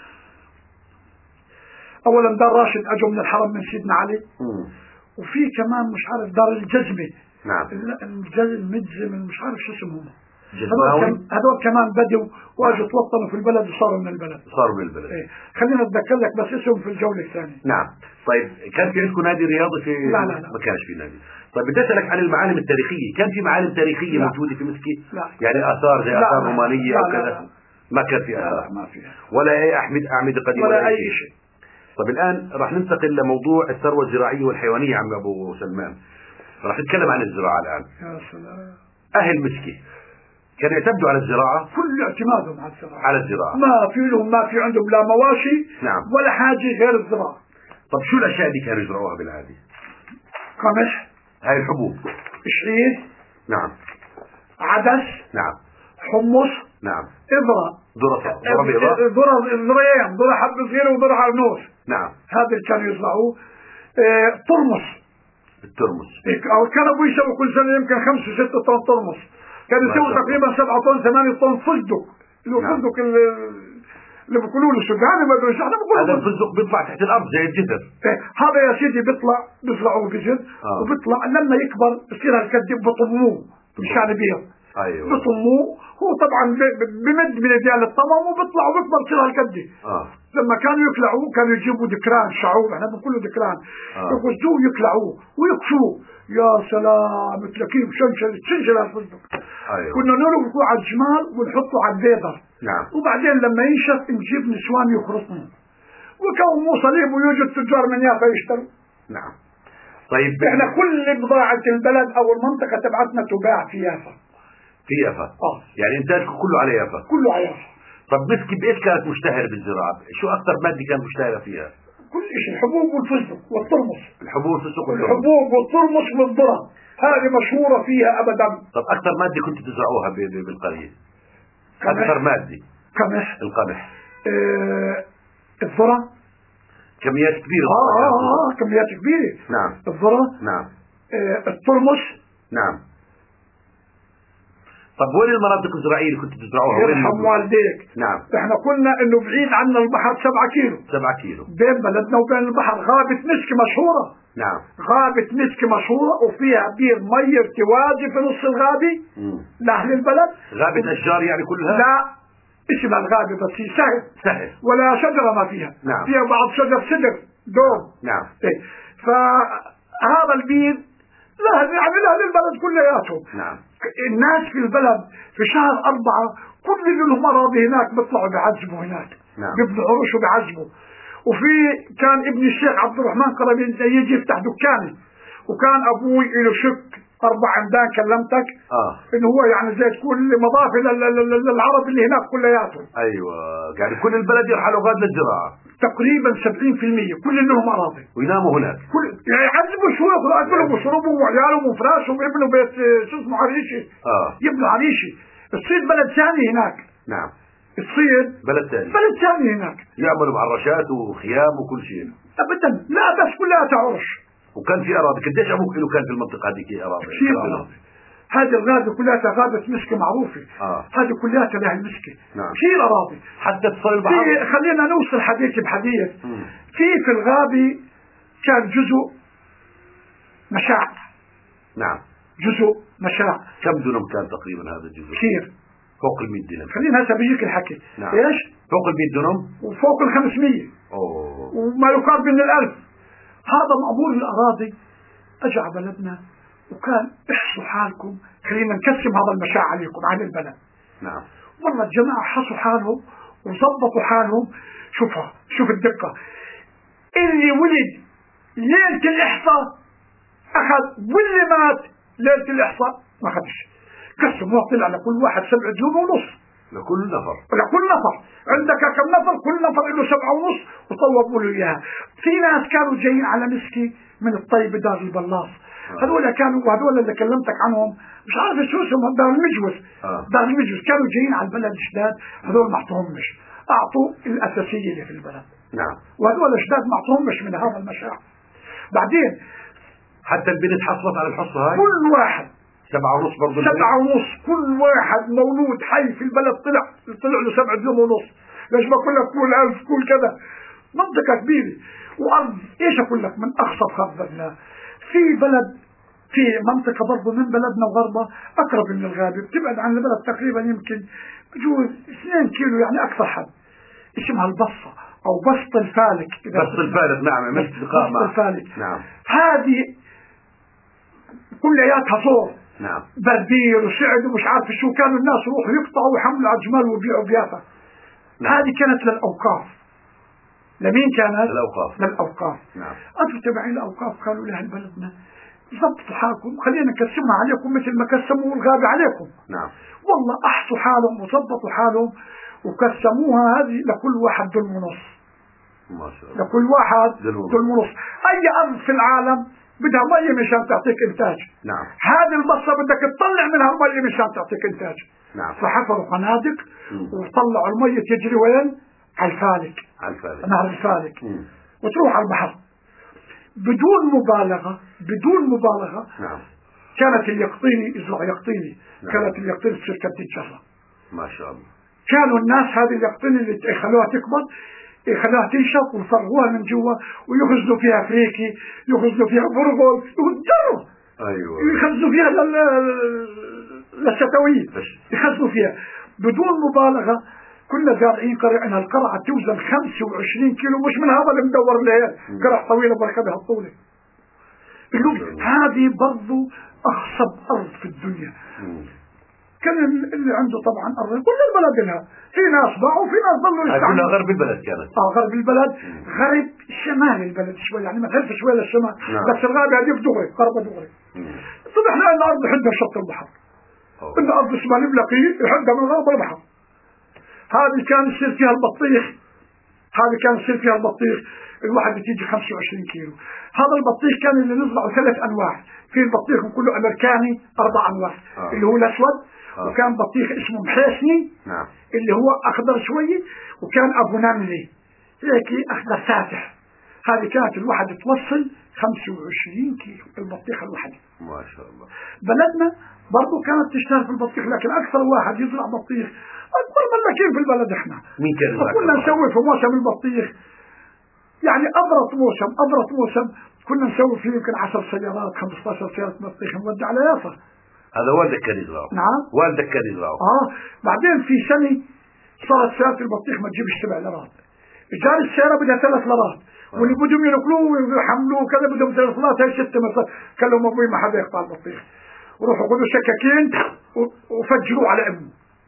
اولا دار راشد اجوا من الحرم من سيدنا علي. مم. وفي كمان مش عارف دار الجزمه. نعم. المجزم مش عارف شو اسمهم. جزماوي. هذول كمان بدوا واجوا توطنوا في البلد وصاروا من البلد. صاروا من البلد. ايه خلينا اتذكر لك بس اسمهم في الجوله الثانيه. نعم. طيب كان في عندكم نادي رياضي في؟ لا لا لا ما كانش في نادي. طيب بدي اسالك عن المعالم التاريخيه، كان في معالم تاريخيه لا. موجوده في مسكي؟ لا. يعني اثار زي لا اثار لا. رومانيه لا او لا كذا؟ لا. ما كان في لا اثار؟ لا ما فيها. ولا اي احمد اعمده قديمه ولا اي شيء. طيب الان راح ننتقل لموضوع الثروه الزراعيه والحيوانيه عم ابو سلمان. راح نتكلم عن الزراعه الان. يا سلام. اهل مسكي كانوا يعتمدوا على الزراعه؟ كل اعتمادهم على الزراعه. على الزراعه. ما في لهم ما في عندهم لا مواشي. نعم. ولا حاجه غير الزراعه. طب شو الاشياء اللي كانوا يزرعوها بالعاده؟ قمح. هاي الحبوب. شعير. نعم. عدس. نعم. حمص. نعم. إبرة. ذرة ذرة بيضاء. ذرة ذريين ذرة حب صغيرة وذرة عرنوس. نعم. هذا اللي كانوا يزرعوه. اه ترمس. الترمس. أو كان أبوي يسوي كل سنة يمكن خمسة ستة طن ترمس. كان يسوي تقريبا سبعة طن ثمانية طن فستق. اللي هو فستق اللي بيقولوا له سوداني ما ادري احنا بنقول هذا الفستق بيطلع تحت الارض زي الجذر. ايه هذا يا سيدي بيطلع بيزرعوه جذر. آه. وبيطلع لما يكبر بصير هالقد بطموه مشان يبيض. ايوه. بطموه هو طبعا بمد من ايديال الطمام وبيطلع وبيكبر بصير هالقد. اه. لما كانوا يقلعوه كانوا يجيبوا دكران شعوب احنا بنقول له دكران. آه. يغزوه يقلعوه ويكفوه. يا سلام تلاقيه شنشل شنشل هالفستق. ايوه. كنا نربطه على الجمال ونحطه على البيضة. نعم. وبعدين لما ينشف نجيب نسوان يخرطنه وكون مو صليب ويوجد تجار من يافا يشتروا. نعم. طيب احنا كل بضاعة البلد او المنطقة تبعتنا تباع في يافا. في يافا. اه. يعني انتاجكم كله على يافا. كله على يافا. طب مسكي بايش كانت مشتهرة بالزراعة؟ شو اكثر مادة كانت مشتهرة فيها؟ كل شيء، الحبوب والفستق والترمس. الحبوب والفستق والترمس. الحبوب والترمس والذرة هذه مشهورة فيها أبدا. طب أكثر مادة كنت تزرعوها بالقرية؟ أكثر مادة؟ قمح. القمح. آه الذرة كميات كبيرة. آه آه, آه كميات كبيرة. نعم. الذرة. نعم. آه الترمس. نعم. طب وين المناطق الزراعية اللي كنت تزرعوها؟ يرحم والديك. نعم. احنا قلنا انه بعيد عنا البحر سبعة كيلو. سبعة كيلو. بين بلدنا وبين البحر غابة مسك مشهورة. نعم. غابة مسك مشهورة وفيها بير مي ارتوازي في نص الغابة لأهل البلد. غابة أشجار يعني كلها؟ لا اسمها الغابة بس هي سهل. سهل. ولا شجرة ما فيها. نعم. فيها بعض شجر سدر دوم. نعم. ايه. فهذا البير لا يعني لأهل البلد كلياتهم. نعم. الناس في البلد في شهر أربعة كل اللي لهم أراضي هناك بيطلعوا بيعذبوا هناك. نعم. بيبنوا عروش وبيعذبوا. وفي كان ابن الشيخ عبد الرحمن قرابين يجي يفتح دكاني، وكان أبوي له شك أربع عمدان كلمتك آه. إنه هو يعني زي تكون مضافة للعرب اللي هناك كلياتهم. أيوة يعني كل البلد يرحلوا غاد للزراعة تقريبا سبعين في المية كل اللي لهم أراضي ويناموا هناك. كل يعني يعذبوا شو ياكلوا أكلهم وشربهم وعيالهم وفراشهم ويبنوا بيت شو اسمه عريشي. آه. يبنوا عريشي. تصير بلد ثاني هناك. نعم. تصير بلد ثاني. بلد ثاني هناك. يعملوا معرشات وخيام وكل شيء. أبدا لا بس كلها تعرش. وكان في أراضي قديش أبوك له كان في المنطقة هذيك أراضي؟ كثير أراضي. هذه الغابة كلها غابة مسكة معروفة. آه. هذه كلها لها المسكة. نعم. كثير أراضي. حتى تصل البحر. في خلينا نوصل حديث بحديث. في في الغابة كان جزء مشاع. نعم. جزء مشاع. كم دنم كان تقريبا هذا الجزء؟ كثير. فوق المئة دنم. خلينا هسه بيجيك الحكي. نعم. ايش؟ فوق المئة دنم. وفوق الخمسمية. أوه. وما يقارب من الألف. هذا مأمور الأراضي أجى على بلدنا وكان احصوا حالكم، خلينا نقسم هذا المشاع عليكم على البلد. نعم. والله الجماعة حصوا حالهم وظبطوا حالهم. شوفها شوف الدقة. اللي ولد ليلة الإحصاء أخذ، واللي مات ليلة الإحصاء ما أخذش. قسموا طلع لكل واحد سبع ديون ونص. لكل نفر. لكل نفر. عندك كم نفر؟ كل نفر له سبعة ونص وطوبوا له إياها. في ناس كانوا جايين على مسكي من الطيب دار البلاص. آه. هذول كانوا وهذول اللي كلمتك عنهم مش عارف شو اسمهم دار المجوس. آه. دار المجوس كانوا جايين على البلد جداد. هذول ما اعطوهمش، اعطوا الاساسيه اللي في البلد. نعم. وهذول جداد ما اعطوهمش من هذا المشاع. بعدين حتى البنت حصلت على الحصه هاي كل واحد سبعة ونص برضه. سبعة ونص كل واحد مولود حي في البلد طلع طلع له سبعة ديوم ونص. ليش ما اقول لك كل ألف كل كذا؟ منطقة كبيرة وأرض. إيش أقول لك من أقصى خبرنا في بلد في منطقة برضه من بلدنا وغربة أقرب من الغابة، بتبعد عن البلد تقريبا يمكن بجوز اثنين كيلو يعني أكثر حد، اسمها البصة أو بسط الفالك. بسط الفالك. نعم. بسط الفالك. نعم. هذه كلياتها صور. نعم. بردير وسعد ومش عارف شو، كانوا الناس يروحوا يقطعوا ويحملوا على الجمال ويبيعوا بياتها. نعم. هذه كانت للأوقاف. لمين كانت؟ للأوقاف. للأوقاف. نعم. أنتم تبعين الأوقاف قالوا لأهل بلدنا ضبطوا حالكم، خلينا نقسمها عليكم مثل ما قسموا الغابة عليكم. نعم. والله أحصوا حالهم وضبطوا حالهم وقسموها هذه لكل واحد دلم ونص. ما شاء الله. لكل واحد دلم ونص. أي أرض في العالم بدها مية مشان تعطيك إنتاج. نعم. هذه البصة بدك تطلع منها المية مشان تعطيك إنتاج. نعم. فحفروا قنادق وطلعوا المية تجري وين؟ على الفالك. على الفالك. نهر الفالك. مم. وتروح على البحر بدون مبالغة بدون مبالغة. نعم. كانت اليقطيني إزرع يقطيني. نعم. كانت اليقطيني تصير كالتجرة. ما شاء الله. كانوا الناس هذه اليقطيني اللي يخلوها تكبر يخلوها تنشف ويفرغوها من جوا ويخزنوا فيها فريكي، يخزنوا فيها برغل ويتجروا. أيوة. يخزنوا فيها للشتوية، يخزنوا فيها بدون مبالغة. كنا زارعين قرعنا القرعة توزن خمسة وعشرين كيلو، مش من هذا اللي مدور ليه قرع طويلة بركة بهالطولة. هذه برضو أخصب أرض في الدنيا. مم. كان اللي عنده طبعا أرض كل البلد لها، في ناس باعوا وفي ناس ضلوا يستعملوا. كلها غرب البلد كانت. اه غرب البلد. مم. غرب شمال البلد شوي يعني مثلث شوي للشمال. نعم. بس الغابة هذه دغري قربة دغري. طبعا احنا عندنا أرض حدها شط البحر. عندنا أرض اسمها نبلقي حدها من غرب البحر. هذه كان يصير فيها البطيخ. هذه كان يصير فيها البطيخ. الواحد بتيجي خمسة وعشرين كيلو. هذا البطيخ كان اللي نزرعه ثلاث انواع، في البطيخ كله امريكاني اربع انواع آه. اللي هو الاسود آه. وكان بطيخ اسمه محيسني نعم. اللي هو اخضر شوي، وكان ابو نملي هيك اخضر فاتح. هذه كانت الواحد توصل خمسة وعشرين كيلو البطيخ الواحد. ما شاء الله. بلدنا برضه كانت تشتهر في البطيخ، لكن اكثر واحد يزرع بطيخ اكبر ملاكين في البلد احنا. مين كان يزرع؟ كنا نسوي في موسم البطيخ يعني ابرط موسم ابرط موسم كنا نسوي فيه يمكن عشر سيارات خمسة عشر سيارة بطيخ نودي على يافا. هذا والدك كان يزرعه؟ نعم والدك كان يزرعه. اه بعدين في سنة صارت سيارة البطيخ ما تجيبش سبع ليرات، جار السيارة بدها ثلاث ليرات آه. واللي بدهم ياكلوه ويحملوه كذا بدهم ثلاث ليرات، هي ستة مثلا. قال لهم ابوي ما حدا يقطع البطيخ، وروحوا خذوا سكاكين وفجروا على امه.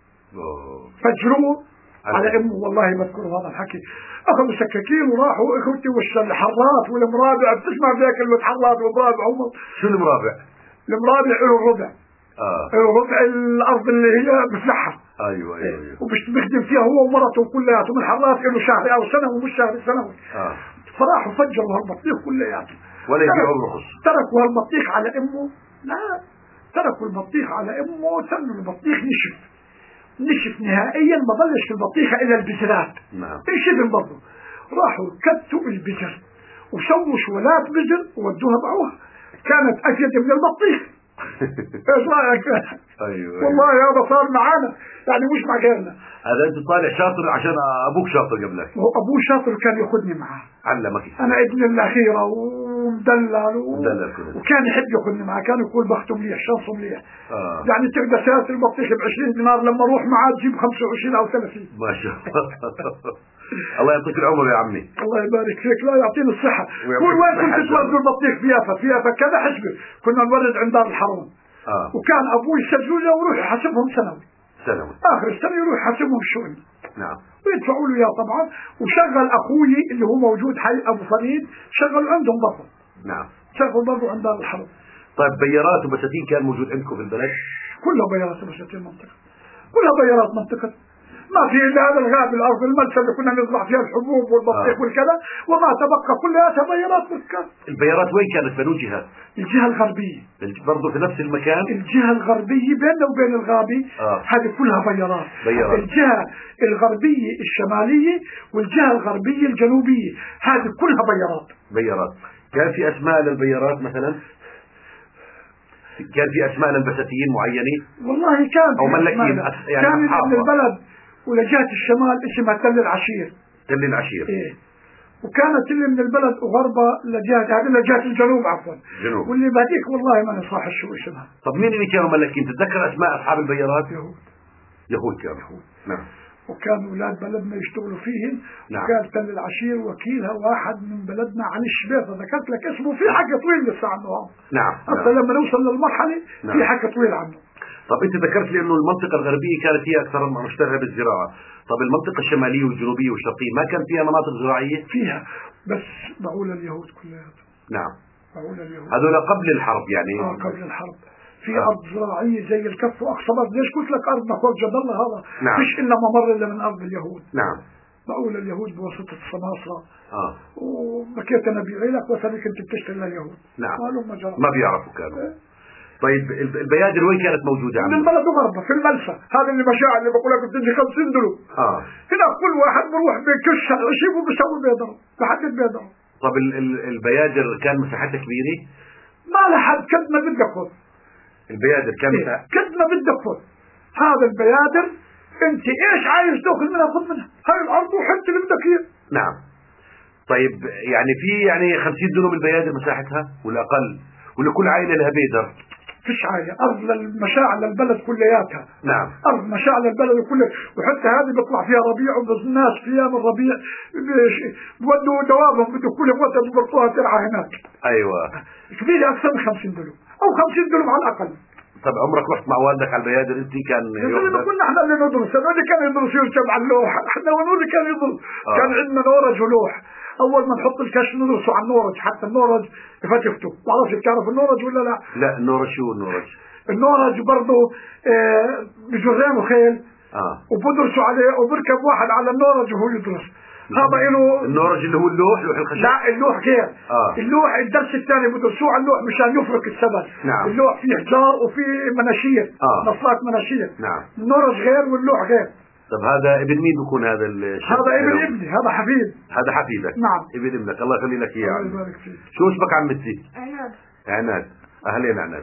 فجروا على امه والله بذكر هذا الحكي. اخذوا سكاكين وراحوا اخوتي والحرات والمرابع، بتسمع فيها كلمه حرات ومرابع هم. شو المرابع؟ المرابع له الربع اه له ربع الارض اللي هي بفلحها. ايوه ايوه ايوه وبيخدم فيها هو ومرته كلياتهم. الحرات له شهر او سنه ومش شهر سنوي اه فراحوا فجروا هالبطيخ كلياتهم ولا يبيعوا رخص. تركوا هالبطيخ على امه. لا تركوا البطيخ على امه وسنوا البطيخ نشف نشف نهائيا، ما ضلش في البطيخه الا البذرات. نعم انشف برضه. راحوا كتوا البذر وسووا شولات بذر وودوها باعوها، كانت افيد من البطيخ. ايش رايك؟ ايوه والله هذا صار معانا يعني مش مع غيرنا. هذا انت طالع شاطر عشان ابوك شاطر قبلك. هو ابوه شاطر كان ياخذني معاه علمك. انا ابن الاخيره ومدلل و... وكان يحب ياخذني معاه، كان يقول بخته مليح شانسه مليح آه. يعني تقدر سياره البطيخ ب عشرين دينار لما اروح معاه تجيب خمسة وعشرين او ثلاثين. ما شاء الله. الله يعطيك العمر يا عمي. الله يبارك فيك. لا يعطيني الصحه. قول وين كنت تودوا البطيخ؟ في يافا. في يافا كذا حسبه كنا نورد عند دار الحرم آه. وكان ابوي يسجلوا له ويروح يحاسبهم سنوي سنوي اخر السنه يروح يحاسبهم الشؤون. نعم ويدفعوا له اياه طبعا. وشغل اخوي اللي هو موجود حي ابو فريد شغلوا عندهم برضه. نعم شغلوا برضه عند دار الحرم. طيب بيارات وبساتين كان موجود عندكم في البلد؟ كلها بيارات وبساتين منطقه، كلها بيارات منطقه. ما في الا هذا الغاب الارض الملسه اللي كنا نزرع فيها الحبوب والبطيخ آه. والكذا، وما تبقى كلها بيارات مسكن. البيارات وين كانت؟ بنو جهه؟ الجهه الغربيه برضه في نفس المكان. الجهه الغربيه بيننا وبين الغابي آه. هذه كلها بيارات. بيارات. الجهه الغربيه الشماليه والجهه الغربيه الجنوبيه هذه كلها بيارات. بيارات. كان في اسماء للبيارات مثلا؟ كان في اسماء للبساتين معينين؟ والله كان او ملكين يعني كان من البلد ولجهة الشمال اسمها تل العشير. تل العشير ايه. وكانت اللي من البلد وغربة لجهة هذه لجهة الجنوب عفوا. جنوب. واللي بعديك والله ما نصح شو اسمها. طب مين اللي كانوا ملكين؟ تتذكر اسماء اصحاب البيارات؟ يهود. يهود كانوا. يهود. نعم. وكانوا اولاد بلدنا يشتغلوا فيهم. نعم. وكان تل العشير وكيلها واحد من بلدنا علي الشبيطة، ذكرت لك اسمه في حكي طويل لسه عنه. نعم. حتى نعم. لما نوصل للمرحلة نعم. في حكي طويل عنه. طب انت ذكرت لي انه المنطقة الغربية كانت هي اكثر مشتهرة بالزراعة، طب المنطقة الشمالية والجنوبية والشرقية ما كان فيها مناطق زراعية؟ فيها بس معقول اليهود كلها. نعم. معقول اليهود. هذول قبل الحرب يعني. اه قبل الحرب. في آه. ارض زراعية زي الكف واقصى بلد. ليش قلت لك ارض نخوض جد الله هذا؟ نعم. مش الا ممر الا من ارض اليهود. نعم. معقول اليهود بواسطة السماسرة. اه. وبكيت انا بيعي لك وثاني كنت بتشتري لليهود. نعم. ما, ما بيعرفوا كانوا. إيه؟ طيب البيادر وين كانت موجودة؟ من البلد وغربة في الملسة. هذا اللي مشاعر اللي بقول لك بتجي خمسين دلو. اه. هنا كل واحد بروح بكش يشيبه بيسوي بيدره بحدد بيدره. طب ال ال البيادر كان مساحتها كبيرة؟ ما لحد قد ما بدك خذ. البيادر كان إيه؟ قد ما بدك خذ. هذا البيادر انت ايش عايز تاخذ منها خذ منها. هاي الارض وحط اللي بدك اياه. نعم. طيب يعني في يعني خمسين دنوم البيادر مساحتها ولا اقل؟ ولا كل عائلة لها بيدر؟ فيش عائلة. أرض للمشاعر للبلد كلياتها. نعم. أرض مشاعر للبلد كلها. وحتى هذه بيطلع فيها ربيع والناس في أيام الربيع بودوا دوابهم بدوا كلهم وقت يبرطوها ترعى هناك. أيوة. كبيرة أكثر من خمسين دلوم أو خمسين دلوم على الأقل. طب عمرك رحت مع والدك على البيادر؟ انت كان يوم كنا احنا اللي ندرس، هذول كانوا يدرسوا يركب على اللوح، احنا ونور كان يدرس. آه. كان عندنا نورج ولوح. اول ما نحط الكشف ندرسوا على النورج، حتى النورج فتفته. ما بعرفش بتعرف النورج ولا لا؟ لا النورج شو النورج؟ النورج برضه آه بجرين وخيل. اه. وبدرسوا عليه وبركب واحد على النورج وهو يدرس. هذا له النورج اللي هو اللوح لوح الخشب. لا اللوح غير. آه. اللوح الدرس الثاني بدرسوه على اللوح مشان يفرك السبب. نعم. اللوح فيه حجار وفيه مناشير. آه. نصات مناشير. نعم. النورج غير واللوح غير. طب هذا ابن مين بكون هذا الشاب؟ هذا ابن ابني، هذا حفيد. هذا حفيدك؟ نعم. ابن ابنك، الله يخلي لك اياه. الله يبارك فيك. شو اسمك عمتي؟ عناد. عناد، اهلين عناد.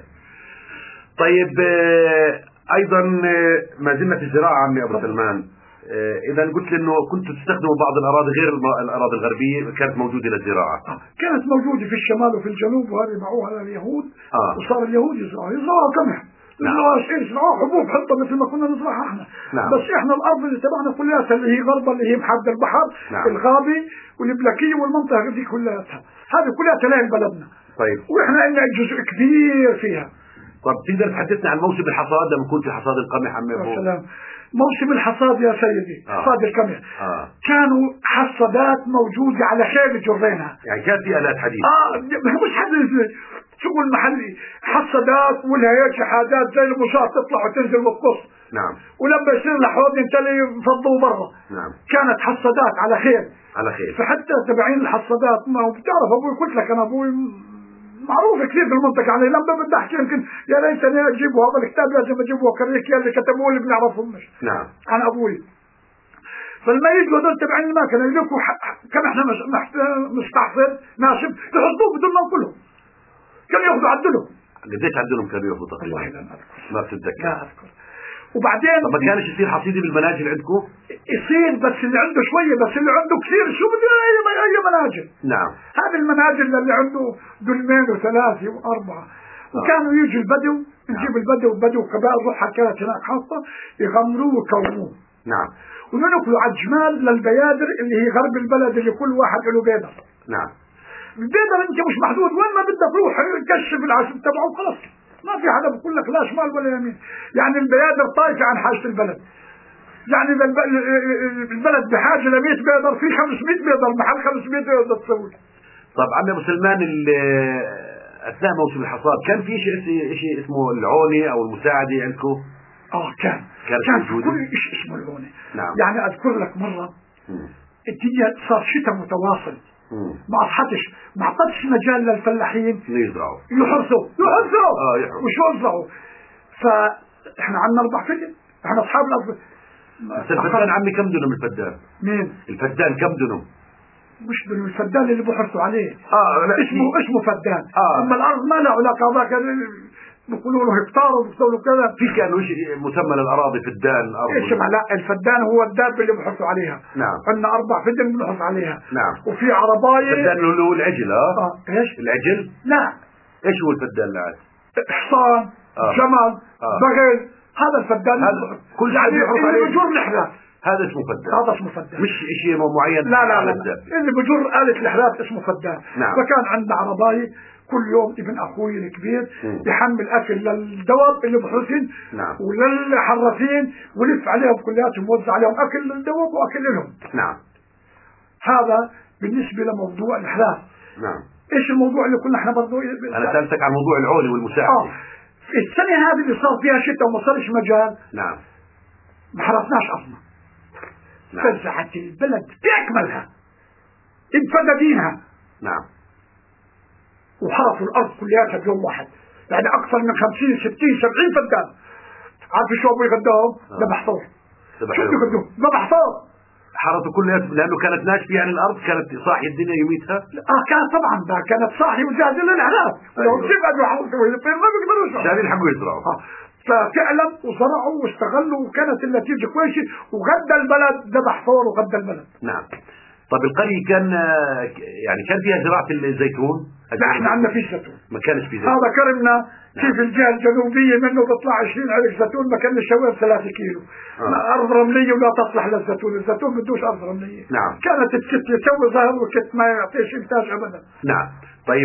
طيب آه ايضا آه ما زلنا في الزراعه عمي ابو سلمان. آه اذا قلت لي انه كنتوا تستخدموا بعض الاراضي غير الاراضي الغربيه كانت موجوده للزراعه. آه. كانت موجوده في الشمال وفي الجنوب، وهذه باعوها لليهود. آه. وصار اليهود يزرعوا يزرعوا قمح. يزرعوا شيء، يزرعوا حبوب حتى مثل ما كنا نزرعها احنا. نعم. بس احنا الارض اللي تبعنا كلها اللي هي غربا اللي هي محد البحر. نعم. الغابه والبلاكيه والمنطقه دي كلها، هذه كلها تلاقي بلدنا. طيب. واحنا عندنا جزء كبير فيها. طب تقدر تحدثنا عن موسم الحصاد لما كنت في حصاد القمح عمي ابو؟ يا سلام. موسم الحصاد يا سيدي، آه. حصاد القمح. آه. كانوا حصادات موجوده على خيل جرينها. يعني كان في آلات حديثة. اه مش حديث، شغل محلي، حصادات ولها هيك شحادات زي المشاة تطلع وتنزل وتقص. نعم. ولما يصير الحوض ينتلي يفضوا برا. نعم. كانت حصادات على خيل. على خير. فحتى تبعين الحصادات، ما هو بتعرف ابوي قلت لك انا ابوي معروف كثير في المنطقة يعني، لما بدي احكي يمكن يا ليتني اجيبه هذا الكتاب لازم اجيبه وكريك يا اللي كتبوه اللي بنعرفهمش. نعم. عن ابوي. فلما يجوا هذول تبعين الماكنة يلقوا كم احنا مستحفظ ناشف يحطوه بدون ما نقولهم. كانوا ياخذوا عدلهم. قديش عدلهم كانوا ياخذوا تقريبا؟ والله لا اذكر. ما بتتذكر. لا اذكر. وبعدين طب ما كانش يصير حصيدي بالمناجل عندكم؟ يصير بس اللي عنده شويه، بس اللي عنده كثير شو بده اي اي مناجل. نعم. هذه المناجل اللي عنده دلمين وثلاثه واربعه. وكانوا يجي البدو، نجيب البدو البدو قبائل روحها كانت هناك حاطه يغمروه ويكونوه. نعم. وننقلوا على الجمال للبيادر اللي هي غرب البلد اللي كل واحد له بيدر. نعم. البيدر انت مش محدود، وين ما بدك روح كشف العشب تبعه خلاص. ما في حدا بقول لك لا شمال ولا يمين. يعني البيادر طايفه عن حاجه البلد. يعني البلد بحاجه ل مئة بيدر، في خمسمئة بيدر محل خمسمئة بيدر تسوي. طب عمي ابو سلمان، اثناء موسم الحصاد كان في شيء شيء اسمه العوني او المساعده عندكم؟ اه كان. كانت كان موجوده؟ كل شيء اسمه العوني. نعم. يعني اذكر لك مره الدنيا صار شتاء متواصل. ما أصحتش، ما أعطتش مجال للفلاحين يزرعوا يحرثوا يحرثوا اه يحرثوا وشو يزرعوا. فإحنا عندنا أربع فدن، إحنا أصحاب الأرض. الفدان عمي كم دنم الفدان؟ مين؟ الفدان كم دنم؟ مش دنم الفدان اللي بحرثوا عليه. اه لا اسمه اسمه فدان. آه. أما الأرض ما له علاقة ذاك بيقولوا له هكتار وبيقولوا كذا. في كانوا شيء مسمى للأراضي فدان أرض. ايش لا الفدان هو الدابة اللي بحرثوا عليها. نعم. عندنا أربع فدن بنحرث عليها. نعم. وفي عرباية. الفدان اللي هو العجل اه. اه ايش؟ العجل؟ لا. ايش هو الفدان العاد؟ حصان، آه. جمل، آه. بغل، هذا الفدان. هذا كل يعني اللي بجر الحراث. هذا اسمه فدان. هذا اسمه فدان. مش شيء معين. لا لا لا, لا. اللي بجر آلة الحراث اسمه فدان. نعم. فكان عندنا عرباية كل يوم ابن اخوي الكبير م. يحمل اكل للدواب اللي بحرثين. نعم. وللحرثين ولف عليهم كلياتهم ووزع عليهم اكل للدواب واكل لهم. نعم. هذا بالنسبة لموضوع الحراث. نعم. ايش الموضوع اللي كنا احنا برضه؟ انا سألتك عن موضوع العوني والمساعدة. اه السنة هذه اللي صار فيها شتاء وما صارش مجال. نعم. ما حرثناش أصلا. نعم. فزعت البلد بأكملها بفدادينها. نعم. وحرثوا الأرض كلياتها بيوم واحد، يعني أكثر من خمسين ستين سبعين فدان. عارف شو أبوي غداهم؟ ذبح ثور. شو بيغدوه؟ ذبح ثور. حرثوا كلياتها لأنه كانت ناشفة، يعني الأرض كانت صاحية الدنيا يوميتها. اه كانت طبعا ده كانت صاحية وجاهزة للحراث. لو كيف قالوا حرثوا ما بيقدروش. عشان يلحقوا يزرعوا. آه. ففعلا وزرعوا واستغلوا وكانت النتيجة كويسة وغدى البلد، ذبح ثور وغدى البلد. نعم. طب القرية كان يعني كان فيها زراعة الزيتون؟ لا احنا عندنا فيش زيتون. ما كانش في زيتون. هذا كرمنا. نعم. كيف الجهة الجنوبية منه بيطلع عشرين علف زيتون، ما كان الشوارع ثلاثة كيلو. آه. أرض رملية ولا تصلح للزيتون، الزيتون بدوش أرض رملية. نعم. كانت الكت يسوي ظهر وكت ما يعطيش إنتاج أبدا. نعم. طيب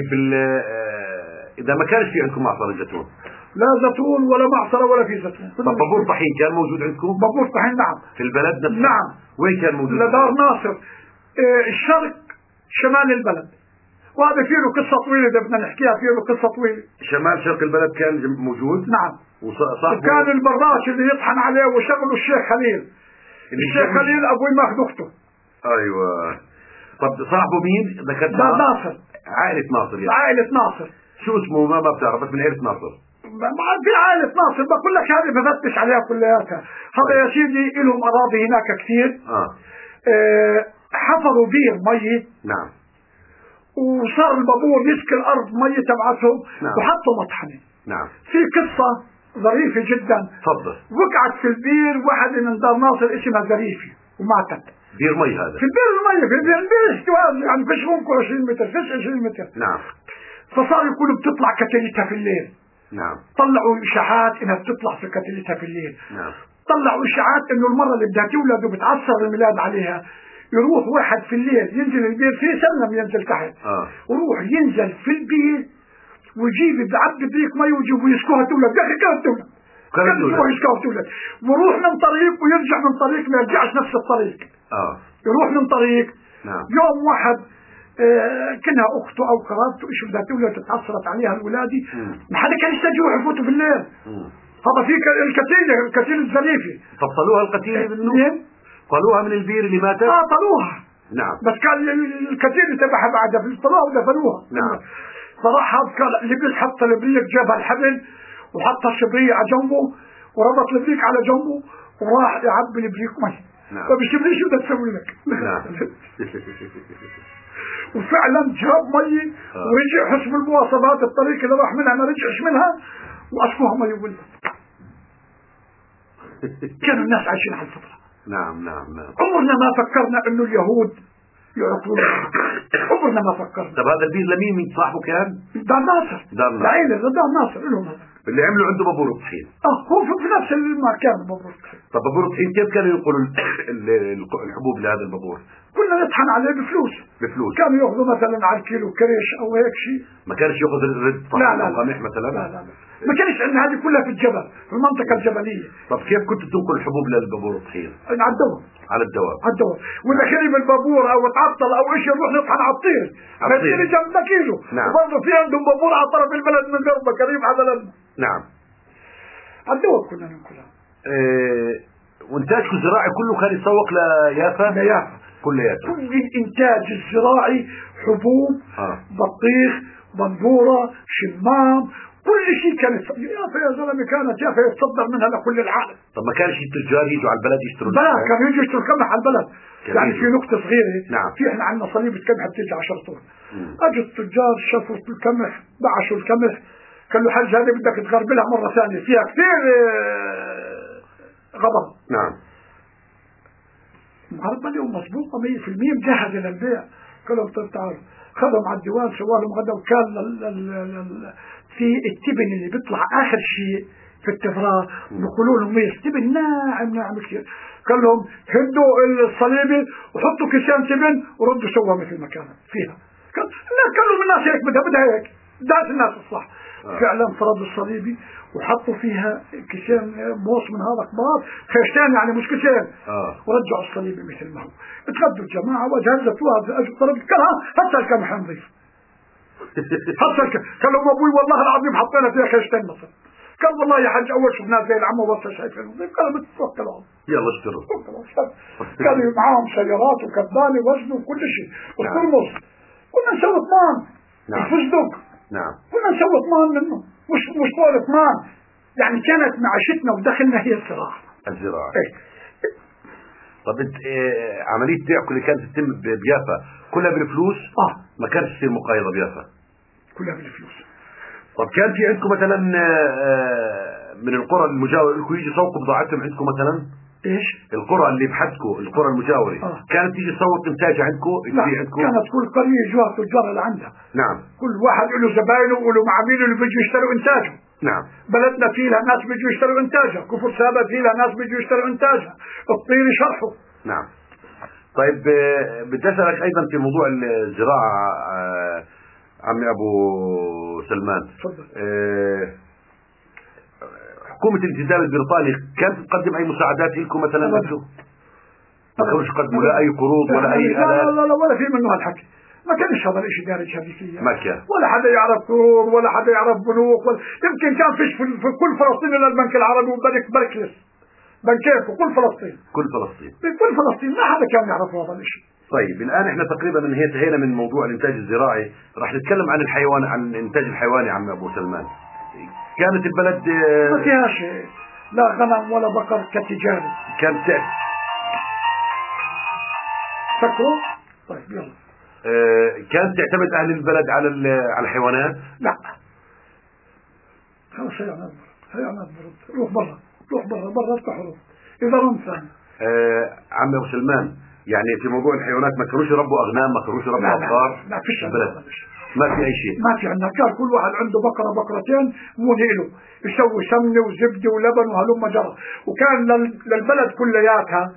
إذا ما كانش في عندكم معصر الزيتون؟ لا زيتون ولا معصرة ولا في زيتون. طب بابور طحين كان موجود عندكم؟ بابور طحين نعم. في البلد نفسه؟ نعم. وين كان موجود؟ لدار ناصر. اه الشرق شمال البلد. وهذا فيه له قصة طويلة إذا بدنا نحكيها، فيه له قصة طويلة. شمال شرق البلد كان موجود؟ نعم. وصاحبه وكان البراش اللي يطحن عليه وشغله الشيخ خليل. الشيخ خليل أبوي ماخذ أخته. ايوه. طب صاحبه مين ذكرت؟ ده ناصر، عائلة ناصر يعني. عائلة ناصر. شو اسمه؟ ما ما بتعرف، بس من عائلة ناصر. في عائلة ناصر بقول لك، هذه بفتش عليها كلياتها. هذا يا سيدي لهم اراضي هناك كثير. اه, آه حفروا بير مية. نعم. وصار البابور يسقي الارض مية تبعتهم. نعم. وحطوا مطحنة. نعم. في قصة ظريفة جدا. تفضل. وقعت في البير واحد من دار ناصر اسمها ظريفة وماتت. بير مي هذا؟ في البير المية، في البير البير استوى يعني فيش ممكن عشرين متر، فيش عشرين متر. نعم. فصار يقولوا بتطلع كتلتها في الليل. نعم. طلعوا اشاعات انها بتطلع في كتلتها في الليل. نعم. طلعوا اشاعات انه المرة اللي بدها تولد وبتعصر الميلاد عليها، يروح واحد في الليل ينزل البير، في سلم ينزل تحت. اه. ويروح ينزل في البير ويجيب بعبي بريك مي ويجيب ويسكوها تولد. يا اخي كانت تولد. كانت تولد يسكوها تولد. ويروح من طريق ويرجع من طريق، ما يرجعش نفس الطريق. اه. يروح من طريق. نعم. يوم واحد آه كنا اخته او قرابته ايش بدها تولد، تتعصرت عليها الولاده، ما حدا كان يستجيب يفوتوا بالليل. هذا في الكتيله، الكتيله الظريفه. طب طلوها الكتيله منه؟ طلوها من البير اللي ماتت؟ اه طلوها. نعم. بس كان الكتيله تبعها بعدها طلوها ودفنوها. نعم. فراح هذا اللي بيس حط البريك، جابها الحبل وحط الشبريه على جنبه وربط البريك على جنبه وراح يعبي البريك مي. نعم. طب الشبريه شو بدها تسوي لك؟ نعم. وفعلا جاب مي ورجع حسب المواصفات الطريق اللي راح منها ما رجعش منها واسقوها مي ولد. كانوا الناس عايشين على الفطره. نعم نعم نعم. عمرنا ما فكرنا انه اليهود يعقلون. عمرنا ما فكرنا. طب هذا البير لمين؟ من صاحبه كان؟ دار ناصر. دار ناصر. العيلة دار ناصر لهم هذا. اللي عملوا عنده بابور الطحين. اه هو في نفس المكان بابور الطحين. طب بابور الطحين كيف كانوا ينقلوا الحبوب لهذا البابور؟ كنا نطحن عليه بفلوس. بفلوس. كانوا ياخذوا مثلا على الكيلو كريش او هيك شيء. ما كانش ياخذ الرد لا لا قمح مثلا؟ لا لا لا. ما كانش عندنا، هذه كلها في الجبل، في المنطقة الجبلية. طب كيف كنت تنقل الحبوب للبابور الطحين؟ على الدوام. على الدوام. على الدوام. وإذا خرب البابور أو تعطل أو شيء نروح نطحن على الطير. على الطير جنبنا كيلو. نعم. وبرضه في عندهم بابور على طرف البلد من قربة قريب على بلدنا. نعم. على الدوام كنا ننقلها. إيه وإنتاجكم الزراعي كله كان يتسوق ليافا؟ ليافا. كل يافا. كل الإنتاج الزراعي، حبوب، آه. بطيخ، بندورة، شمام، كل شيء كانت يافا يا زلمه، كانت يافا يتصدر منها لكل العالم. طب ما كانش التجار يجوا على البلد يشتروا؟ لا كانوا يجوا يشتروا القمح على البلد. يعني في نقطة صغيرة. نعم. في احنا عندنا صليبة قمح بتيجي عشرة طن. اجوا التجار شافوا القمح، بعشوا القمح، قال له حاج هذه بدك تغربلها مرة ثانية، فيها كثير غبر. نعم. مغربلة ومظبوطة مية في المية مجهزة للبيع. قالوا طيب تعالوا، خذهم على الديوان سووا لهم غدا، وكان في التبن اللي بيطلع اخر شيء في التفرار بيقولوا لهم ايش تبن ناعم ناعم كثير. قال لهم هدوا الصليبه وحطوا كيسان تبن وردوا سووها مثل ما كانت فيها. قال لهم الناس هيك بدها بدها هيك داس الناس الصح. آه. فعلا فرضوا الصليبه وحطوا فيها كيسان موص من هذا كبار، خيشتين يعني مش كيسان. آه. ورجعوا الصليبه مثل ما هو. اتغدوا الجماعه وجهزتوها اجوا طلبت كلها حتى القمح نظيف. حتى قال لهم ابوي والله العظيم حطينا فيها خيشتين مصر. قال والله يا حاج اول شفناه زي العمى وبس شايفين نظيف. قال بتوكلوا يلا اشتروا. كانوا معاهم سيارات وكبانه وزن وكل شيء والترمس. كنا نسوي طمان. نعم. الفستق. نعم. كنا نسوي طمان منه، مش مش طول طمان. يعني كانت معيشتنا ودخلنا هي الزراعه. الزراعه. ايه. طب انت إيه عمليه بيعكم اللي كانت تتم بيافا كلها بالفلوس؟ اه ما كانش تصير مقايضه بيافا؟ كلها بالفلوس. طب كان في عندكم مثلا من القرى المجاوره لكم يجي يسوقوا بضاعتهم عندكم مثلا؟ ايش؟ القرى اللي بحدكم، القرى المجاوره آه. كانت تيجي تسوق انتاجها عندكم؟ لا عندكم؟ كانت كل قريه يجوها التجار اللي عندها. نعم. كل واحد له زباينه وله معاميله اللي بيجوا يشتروا انتاجه. نعم. بلدنا في لها ناس بيجوا يشتروا انتاجها، كفر سابا في لها ناس بيجوا يشتروا انتاجها، الطين شرحه. نعم. طيب بدي اسالك ايضا في موضوع الزراعه عمي ابو سلمان. تفضل. أه حكومه الانتداب البريطاني كانت تقدم اي مساعدات لكم مثلا؟ ما كانوش يقدموا لا اي قروض ولا اي لا لا لا, لا ولا في منه هالحكي. ما كانش هذا الشيء دارج هذه فيها. ما كان. ولا حدا يعرف قروض ولا حدا يعرف بنوك ولا يمكن كان فيش في, في كل فلسطين الا البنك العربي وبنك بركلس. بنكيف وكل فلسطين كل فلسطين كل فلسطين ما حدا كان يعرف هذا الشيء. طيب الان احنا تقريبا من انتهينا من موضوع الانتاج الزراعي، راح نتكلم عن الحيوان، عن الانتاج الحيواني. عم ابو سلمان، كانت البلد ما فيها شيء، لا غنم ولا بقر كتجاري. كانت فكروا طيب يلا. آه كانت تعتمد اهل البلد على على الحيوانات؟ لا خلاص هي عم هي عم برد، روح برا روح برا برا افتح روح اذا رمت ثاني. آه عم ابو سلمان، يعني في موضوع الحيوانات ما كانوش يربوا اغنام، ما كانوش يربوا ابقار؟ لا لا فيش البلد ما في اي شيء، ما في عندنا. كان كل واحد عنده بقره بقرتين مو له يسوي سمنه وزبده ولبن وهلم جرى، وكان للبلد كلياتها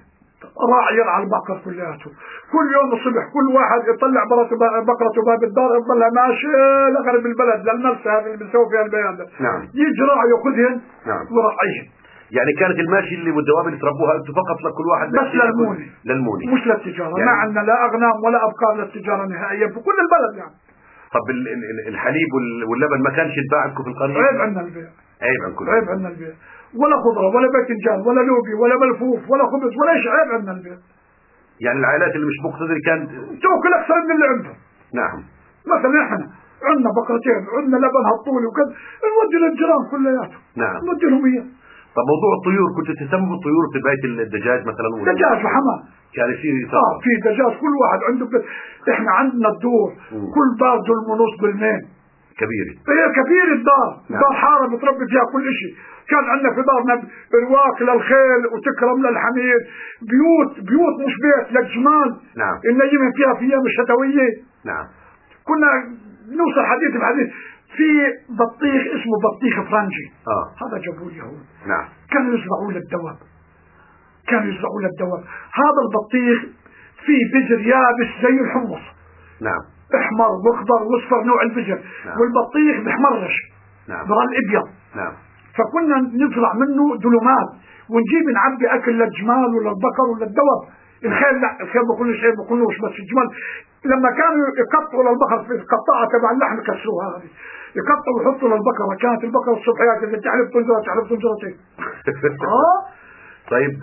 راعي يرعى البقر كلياته. كل يوم الصبح كل واحد يطلع بقرته باب الدار يضلها ماشيه لغرب البلد للمرسى هذا اللي بنسوي فيها البيان ده. نعم. يجي راعي ياخذهن نعم. ويرعيهن. يعني كانت الماشي اللي والدواب اللي تربوها انتم فقط لكل واحد بس للموني للموني مش للتجاره. يعني ما عندنا لا اغنام ولا ابقار للتجاره نهائيا في كل البلد يعني. طب الحليب واللبن ما كانش يتباع عندكم في القريه؟ عيب عندنا البيع، عيب عندكم، عيب عندنا البيع، ولا خضره ولا باذنجان ولا لوبي ولا ملفوف ولا خبز ولا شيء، عيب عندنا البيع. يعني العائلات اللي مش مقتدره كان تاكل اكثر من اللي عندهم. نعم. مثلا احنا عندنا بقرتين عندنا لبن هالطول وكذا نودي للجيران كلياتهم. نعم. نودي لهم اياه. طب موضوع الطيور، كنت تهتم بالطيور في بيت الدجاج مثلا؟ دجاج وحمام كان يصير اه في دجاج كل واحد عنده بيت. احنا عندنا الدور مم. كل دار دول ونص بالمين كبيرة. هي كبير الدار. نعم. دار حارة بتربي فيها كل شيء. كان عندنا في دارنا رواق للخيل وتكرم للحمير، بيوت بيوت مش بيت للجمال. نعم. النجمة فيها في ايام الشتوية. نعم. كنا نوصل حديث بحديث في بطيخ اسمه بطيخ فرنجي. اه هذا جابوه اليهود. نعم. كانوا يزرعوه للدواب، كانوا يزرعوه للدواب. هذا البطيخ فيه بذر يابس زي الحمص. نعم. احمر واخضر واصفر نوع البذر. نعم. والبطيخ بحمرش. نعم. ظل ابيض. نعم. فكنا نزرع منه دلومات ونجيب نعبي اكل للجمال وللبقر وللدواب. الخيل لا، الخيل بكل شيء بكلوش، بس الجمال لما كانوا يقطعوا للبقر في القطاعه تبع اللحم يكسروها هذه، يقطعوا ويحطوا للبقره. كانت البقره الصبحيات اللي تحلب طنجره تحلب طنجرتين. اه طيب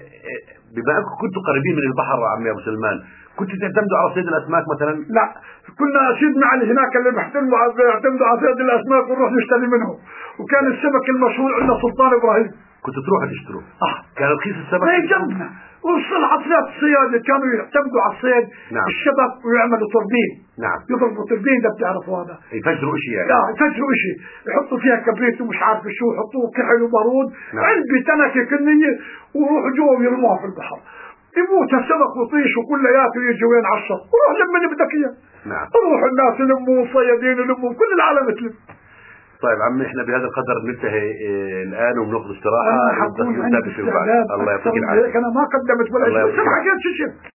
بما انكم كنتوا قريبين من البحر عمي ابو سلمان، كنتوا تعتمدوا على صيد الاسماك مثلا؟ لا، كنا سيدنا علي هناك اللي بيعتمدوا على صيد الاسماك ونروح نشتري منهم. وكان السمك المشهور عندنا سلطان ابراهيم. كنتوا تروحوا تشتروا؟ اه كان رخيص السمك؟ ما جنبنا. وصل عصريات الصياد كانوا يعتمدوا على الصيد. نعم. الشبك ويعملوا توربين. نعم. يضربوا توربين، ده بتعرفوا هذا. يفجروا شيء يعني. لا يفجروا شيء، يحطوا فيها كبريت ومش عارف شو، يحطوه كحل وبارود. نعم. علبة تنكة كنية ويروحوا جوا ويرموها في البحر. يموت السمك وطيش وكلياته يجي وين على الشط، وروح لم اللي بدك اياه. نعم. روح الناس يلموا صيادين يلموا كل العالم تلم. طيب عمي احنا بهذا القدر ننتهي اه الان وبناخذ استراحه. انا حكون عندي استعداد الله يعطيك العافيه. انا ما قدمت ولا شيء.